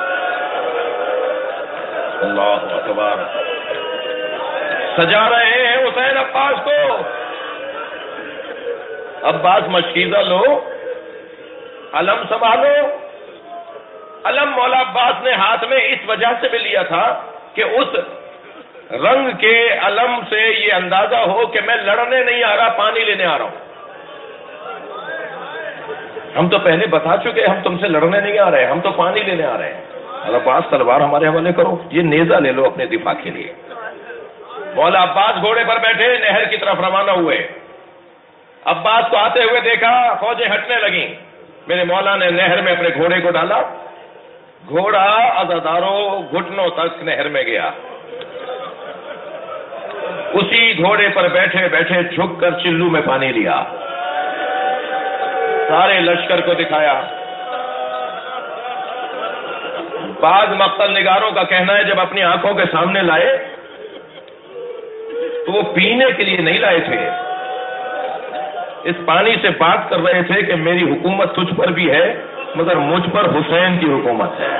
اللہ اکبر۔ سجا رہے ہیں حسین عباس کو۔ عباس مشکیزہ لو، علم سنبھالو۔ علم مولا عباس نے ہاتھ میں اس وجہ سے بھی لیا تھا کہ اس رنگ کے علم سے یہ اندازہ ہو کہ میں لڑنے نہیں آ رہا، پانی لینے آ رہا ہوں۔ ہم تو پہلے بتا چکے ہم تم سے لڑنے نہیں آ رہے، ہم تو پانی لینے آ رہے ہیں۔ عباس تلوار ہمارے حوالے کرو، یہ نیزہ لے لو اپنے دفاع کے لیے۔ مولا عباس گھوڑے پر بیٹھے نہر کی طرف روانہ ہوئے۔ عباس کو آتے ہوئے دیکھا، فوجیں ہٹنے لگیں۔ میرے مولا نے نہر میں اپنے گھوڑے کو ڈالا، گھوڑا عزاداروں گھٹنوں تک نہر میں گیا۔ اسی گھوڑے پر بیٹھے بیٹھے جھک کر چلو میں پانی لیا، سارے لشکر کو دکھایا۔ بعض مقتل نگاروں کا کہنا ہے جب اپنی آنکھوں کے سامنے لائے تو وہ پینے کے لیے نہیں لائے تھے، اس پانی سے بات کر رہے تھے کہ میری حکومت تجھ پر بھی ہے مگر مجھ پر حسین کی حکومت ہے۔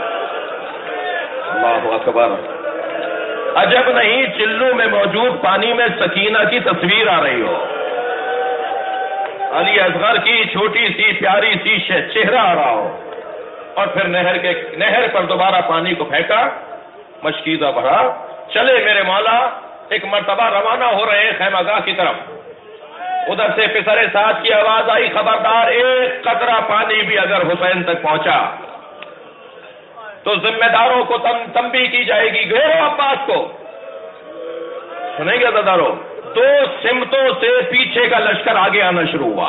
اللہ اکبر۔ عجب نہیں چلو میں موجود پانی میں سکینہ کی تصویر آ رہی ہو، علی اصغر کی چھوٹی سی پیاری سی چہرہ آ رہا ہو، اور پھر نہر کے نہر پر دوبارہ پانی کو پھینکا، مشکیزہ بڑھا، چلے میرے مولا۔ ایک مرتبہ روانہ ہو رہے ہیں خیمہ گاہ کی طرف، ادھر سے پسر سعد کی آواز آئی، خبردار ایک قطرہ پانی بھی اگر حسین تک پہنچا تو ذمہ داروں کو تنبیہ کی جائے گی، گھیرو عباس کو۔ سنیں گے عزادارو، دو سمتوں سے پیچھے کا لشکر آگے آنا شروع ہوا،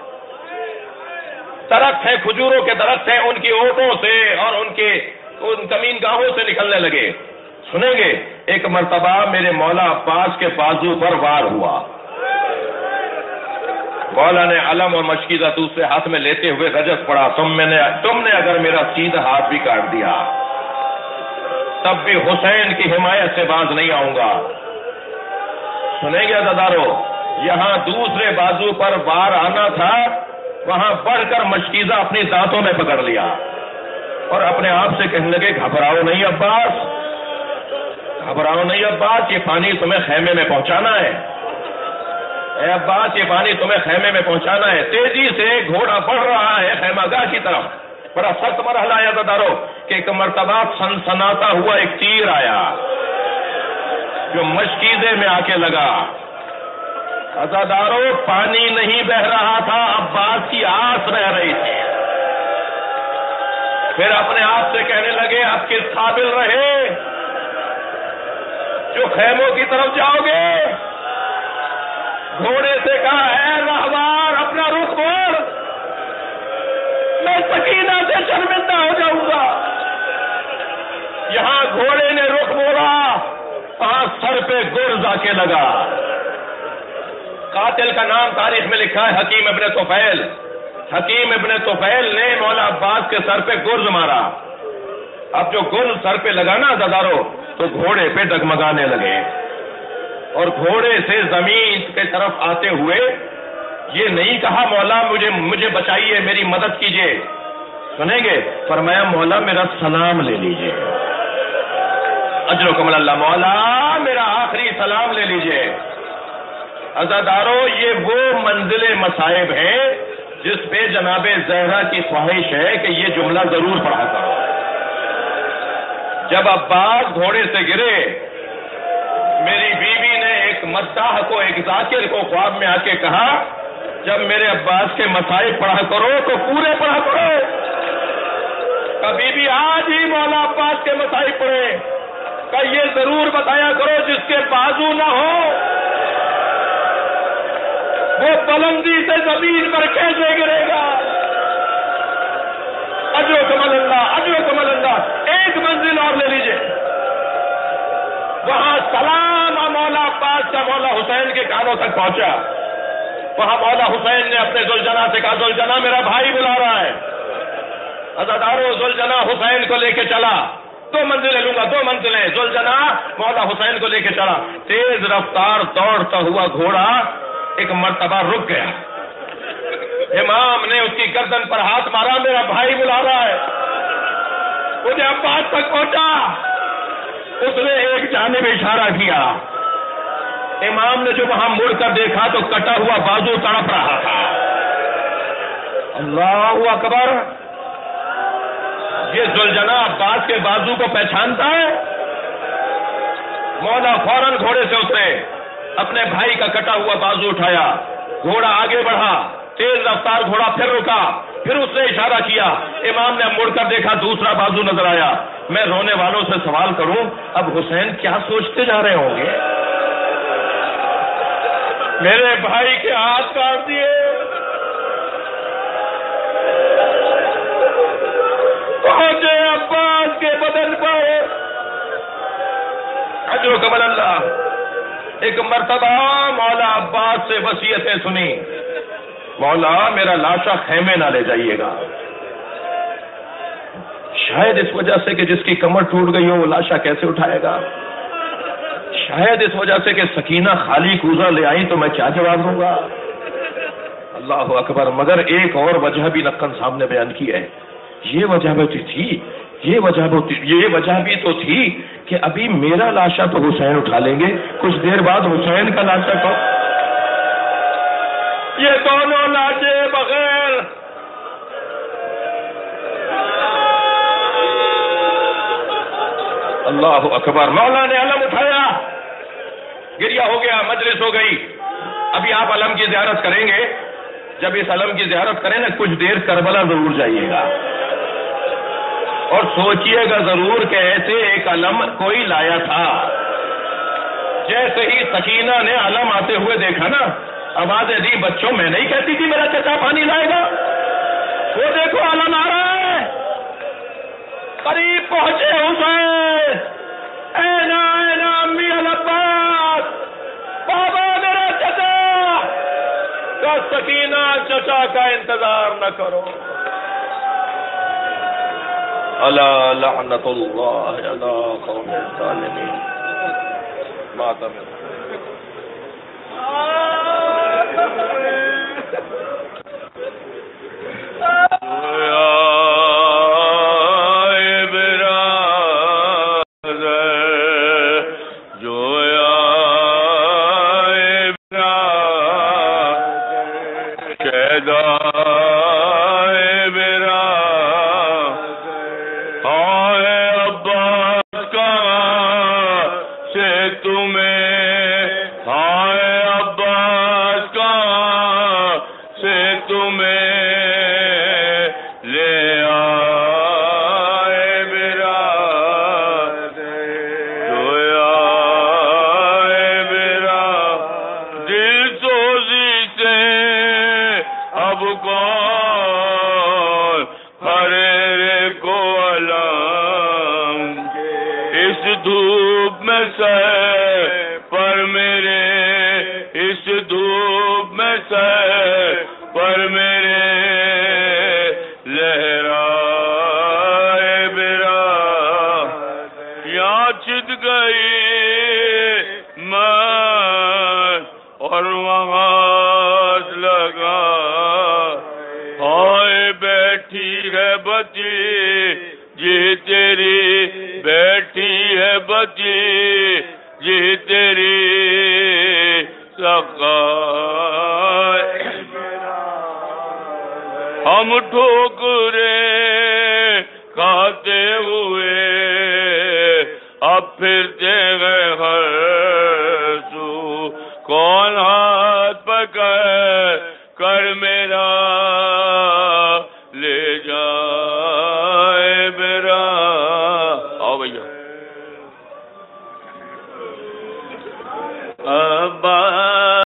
درخت ہیں، کھجوروں کے درخت ہیں، ان کی اوٹوں سے اور ان کے ان کمین گاہوں سے نکلنے لگے۔ سنیں گے، ایک مرتبہ میرے مولا عباس کے بازو پر وار ہوا، مولا نے علم اور مشکیزہ دوسرے ہاتھ میں لیتے ہوئے رجس پڑا، تم نے تم نے اگر میرا سیدھا ہاتھ بھی کاٹ دیا تب بھی حسین کی حمایت سے باز نہیں آؤں گا۔ سنیں گے عزادارو، یہاں دوسرے بازو پر وار آنا تھا، وہاں بڑھ کر مشکیزہ اپنی دانتوں میں پکڑ لیا اور اپنے آپ سے کہنے لگے، گھبراؤ نہیں عباس، گھبراؤ نہیں عباس، یہ پانی تمہیں خیمے میں پہنچانا ہے، اے عباس یہ پانی تمہیں خیمے میں پہنچانا ہے۔ تیزی سے گھوڑا بڑھ رہا ہے خیمہ گاہ کی طرف، بڑا سخت مرحلہ ہے عزادارو کہ ایک مرتبہ سنسناتا ہوا ایک تیر آیا جو مشکیزے میں آ کے لگا۔ عزادارو پانی نہیں بہ رہا تھا، عباس کی آس بہ رہی تھی۔ پھر اپنے آپ سے کہنے لگے، اب کس قابل رہے جو خیموں کی طرف جاؤ گے؟ گھوڑے سے کہا، اے رہوار اپنا رخ موڑ، میں سکینہ سے شرمندہ ہو جاؤں گا۔ یہاں گھوڑے نے رخ موڑا، وہاں سر پہ گرز آ کے لگا۔ قاتل کا نام تاریخ میں لکھا ہے حکیم ابن طفیل۔ حکیم ابن طفیل نے مولا عباس کے سر پہ گرز مارا۔ اب جو گرز سر پہ لگا نا عزادارو تو گھوڑے پہ ڈگمگانے لگے، اور گھوڑے سے زمین کی طرف آتے ہوئے یہ نہیں کہا مولا مجھے مجھے بچائیے، میری مدد کیجیے، سنیں گے، فرمایا مولا میرا سلام لے لیجیے، اجرکم اللہ، مولا میرا آخری سلام لے لیجیے۔ عزادارو یہ وہ منزل مصائب ہے جس پہ جناب زہرا کی خواہش ہے کہ یہ جملہ ضرور پڑھا کرو۔ جب عباس گھوڑے سے گرے، میری بیوی نے ایک مداح کو، ایک ذاکر کو خواب میں آ کے کہا، جب میرے عباس کے مصائب پڑھا کرو تو پورے پڑھا کرو، کبھی بھی آج ہی مولا عباس کے مصائب پڑھے، کہ یہ ضرور بتایا کرو جس کے بازو نہ ہو وہ بلندی سے زمین پر کیسے گرے گا۔ اجرکم اللہ، اجرکم اللہ۔ ایک منزل اور لے لیجئے، وہاں سلام مولا عباس کا مولا حسین کے کانوں تک پہنچا۔ وہاں مولا حسین نے اپنے ذوالجناح سے کہا، ذوالجناح میرا بھائی بلا رہا ہے۔ عزادارو ذوالجناح حسین کو لے کے چلا، دو منزلیں لوں گا، دو منزلیں۔ ذوالجناح مولا حسین کو لے کے چلا، تیز رفتار دوڑتا ہوا گھوڑا ایک مرتبہ رک گیا۔ امام نے اس کی گردن پر ہاتھ مارا، میرا بھائی بلا رہا ہے۔ مجھے عباس تک پہنچا، اس نے ایک جانب اشارہ کیا۔ امام نے جو وہاں مڑ کر دیکھا تو کٹا ہوا بازو تڑپ رہا تھا۔ اللہ اکبر! یہ ذوالجناح عباس کے بازو کو پہچانتا ہے؟ مولا فوراً گھوڑے سے اترے، اپنے بھائی کا کٹا ہوا بازو اٹھایا، گھوڑا آگے بڑھا، تیز رفتار گھوڑا پھر رکا، پھر اس نے اشارہ کیا۔ امام نے مڑ کر دیکھا، دوسرا بازو نظر آیا۔ میں رونے والوں سے سوال کروں، اب حسین کیا سوچتے جا رہے ہوں گے؟ میرے بھائی کے ہاتھ کاٹ دیے، پہنچے عباس کے بدن پر۔ اجرکم اللہ۔ ایک مرتبہ مولا عباس سے وصیتیں سنی، مولا میرا لاشا خیمے نہ لے جائیے گا، شاید اس وجہ سے کہ جس کی کمر ٹوٹ گئی ہو وہ لاشا کیسے اٹھائے گا، شاید اس وجہ سے کہ سکینہ خالی کوزہ لے آئی تو میں کیا جواب دوں گا. اللہ اکبر. مگر ایک اور وجہ بھی نقن صاحب نے بیان کی ہے. یہ وجہ بھی تھی یہ وجہ یہ وجہ بھی تو تھی کہ ابھی میرا لاشا تو حسین اٹھا لیں گے، کچھ دیر بعد حسین کا لاشا کو یہ دونوں لاشے بغیر اللہ اکبر. مولا نے علم اٹھایا، گریہ ہو گیا، مجلس ہو گئی. ابھی آپ علم کی زیارت کریں گے، جب اس علم کی زیارت کریں نا کچھ دیر کربلا ضرور جائیے گا اور سوچئے گا ضرور کہ ایسے ایک علم کوئی لایا تھا. جیسے ہی سکینہ نے علم آتے ہوئے دیکھا نا، آوازیں دی، بچوں میں نہیں کہتی تھی میرا چچا پانی لائے گا، وہ دیکھو علم آ رہا ہے. قریب پہنچے حسین، اینا اینا امی العباس، بابا میرا چچا. کا سکینہ چچا کا انتظار نہ کرو. الا لعنت اللہ علی قوم الظالمین. ماتم ہم ٹھوکرے کھاتے ہوئے اب پھرتے گئے ہر سو، کون ہاتھ پکڑ کر میرا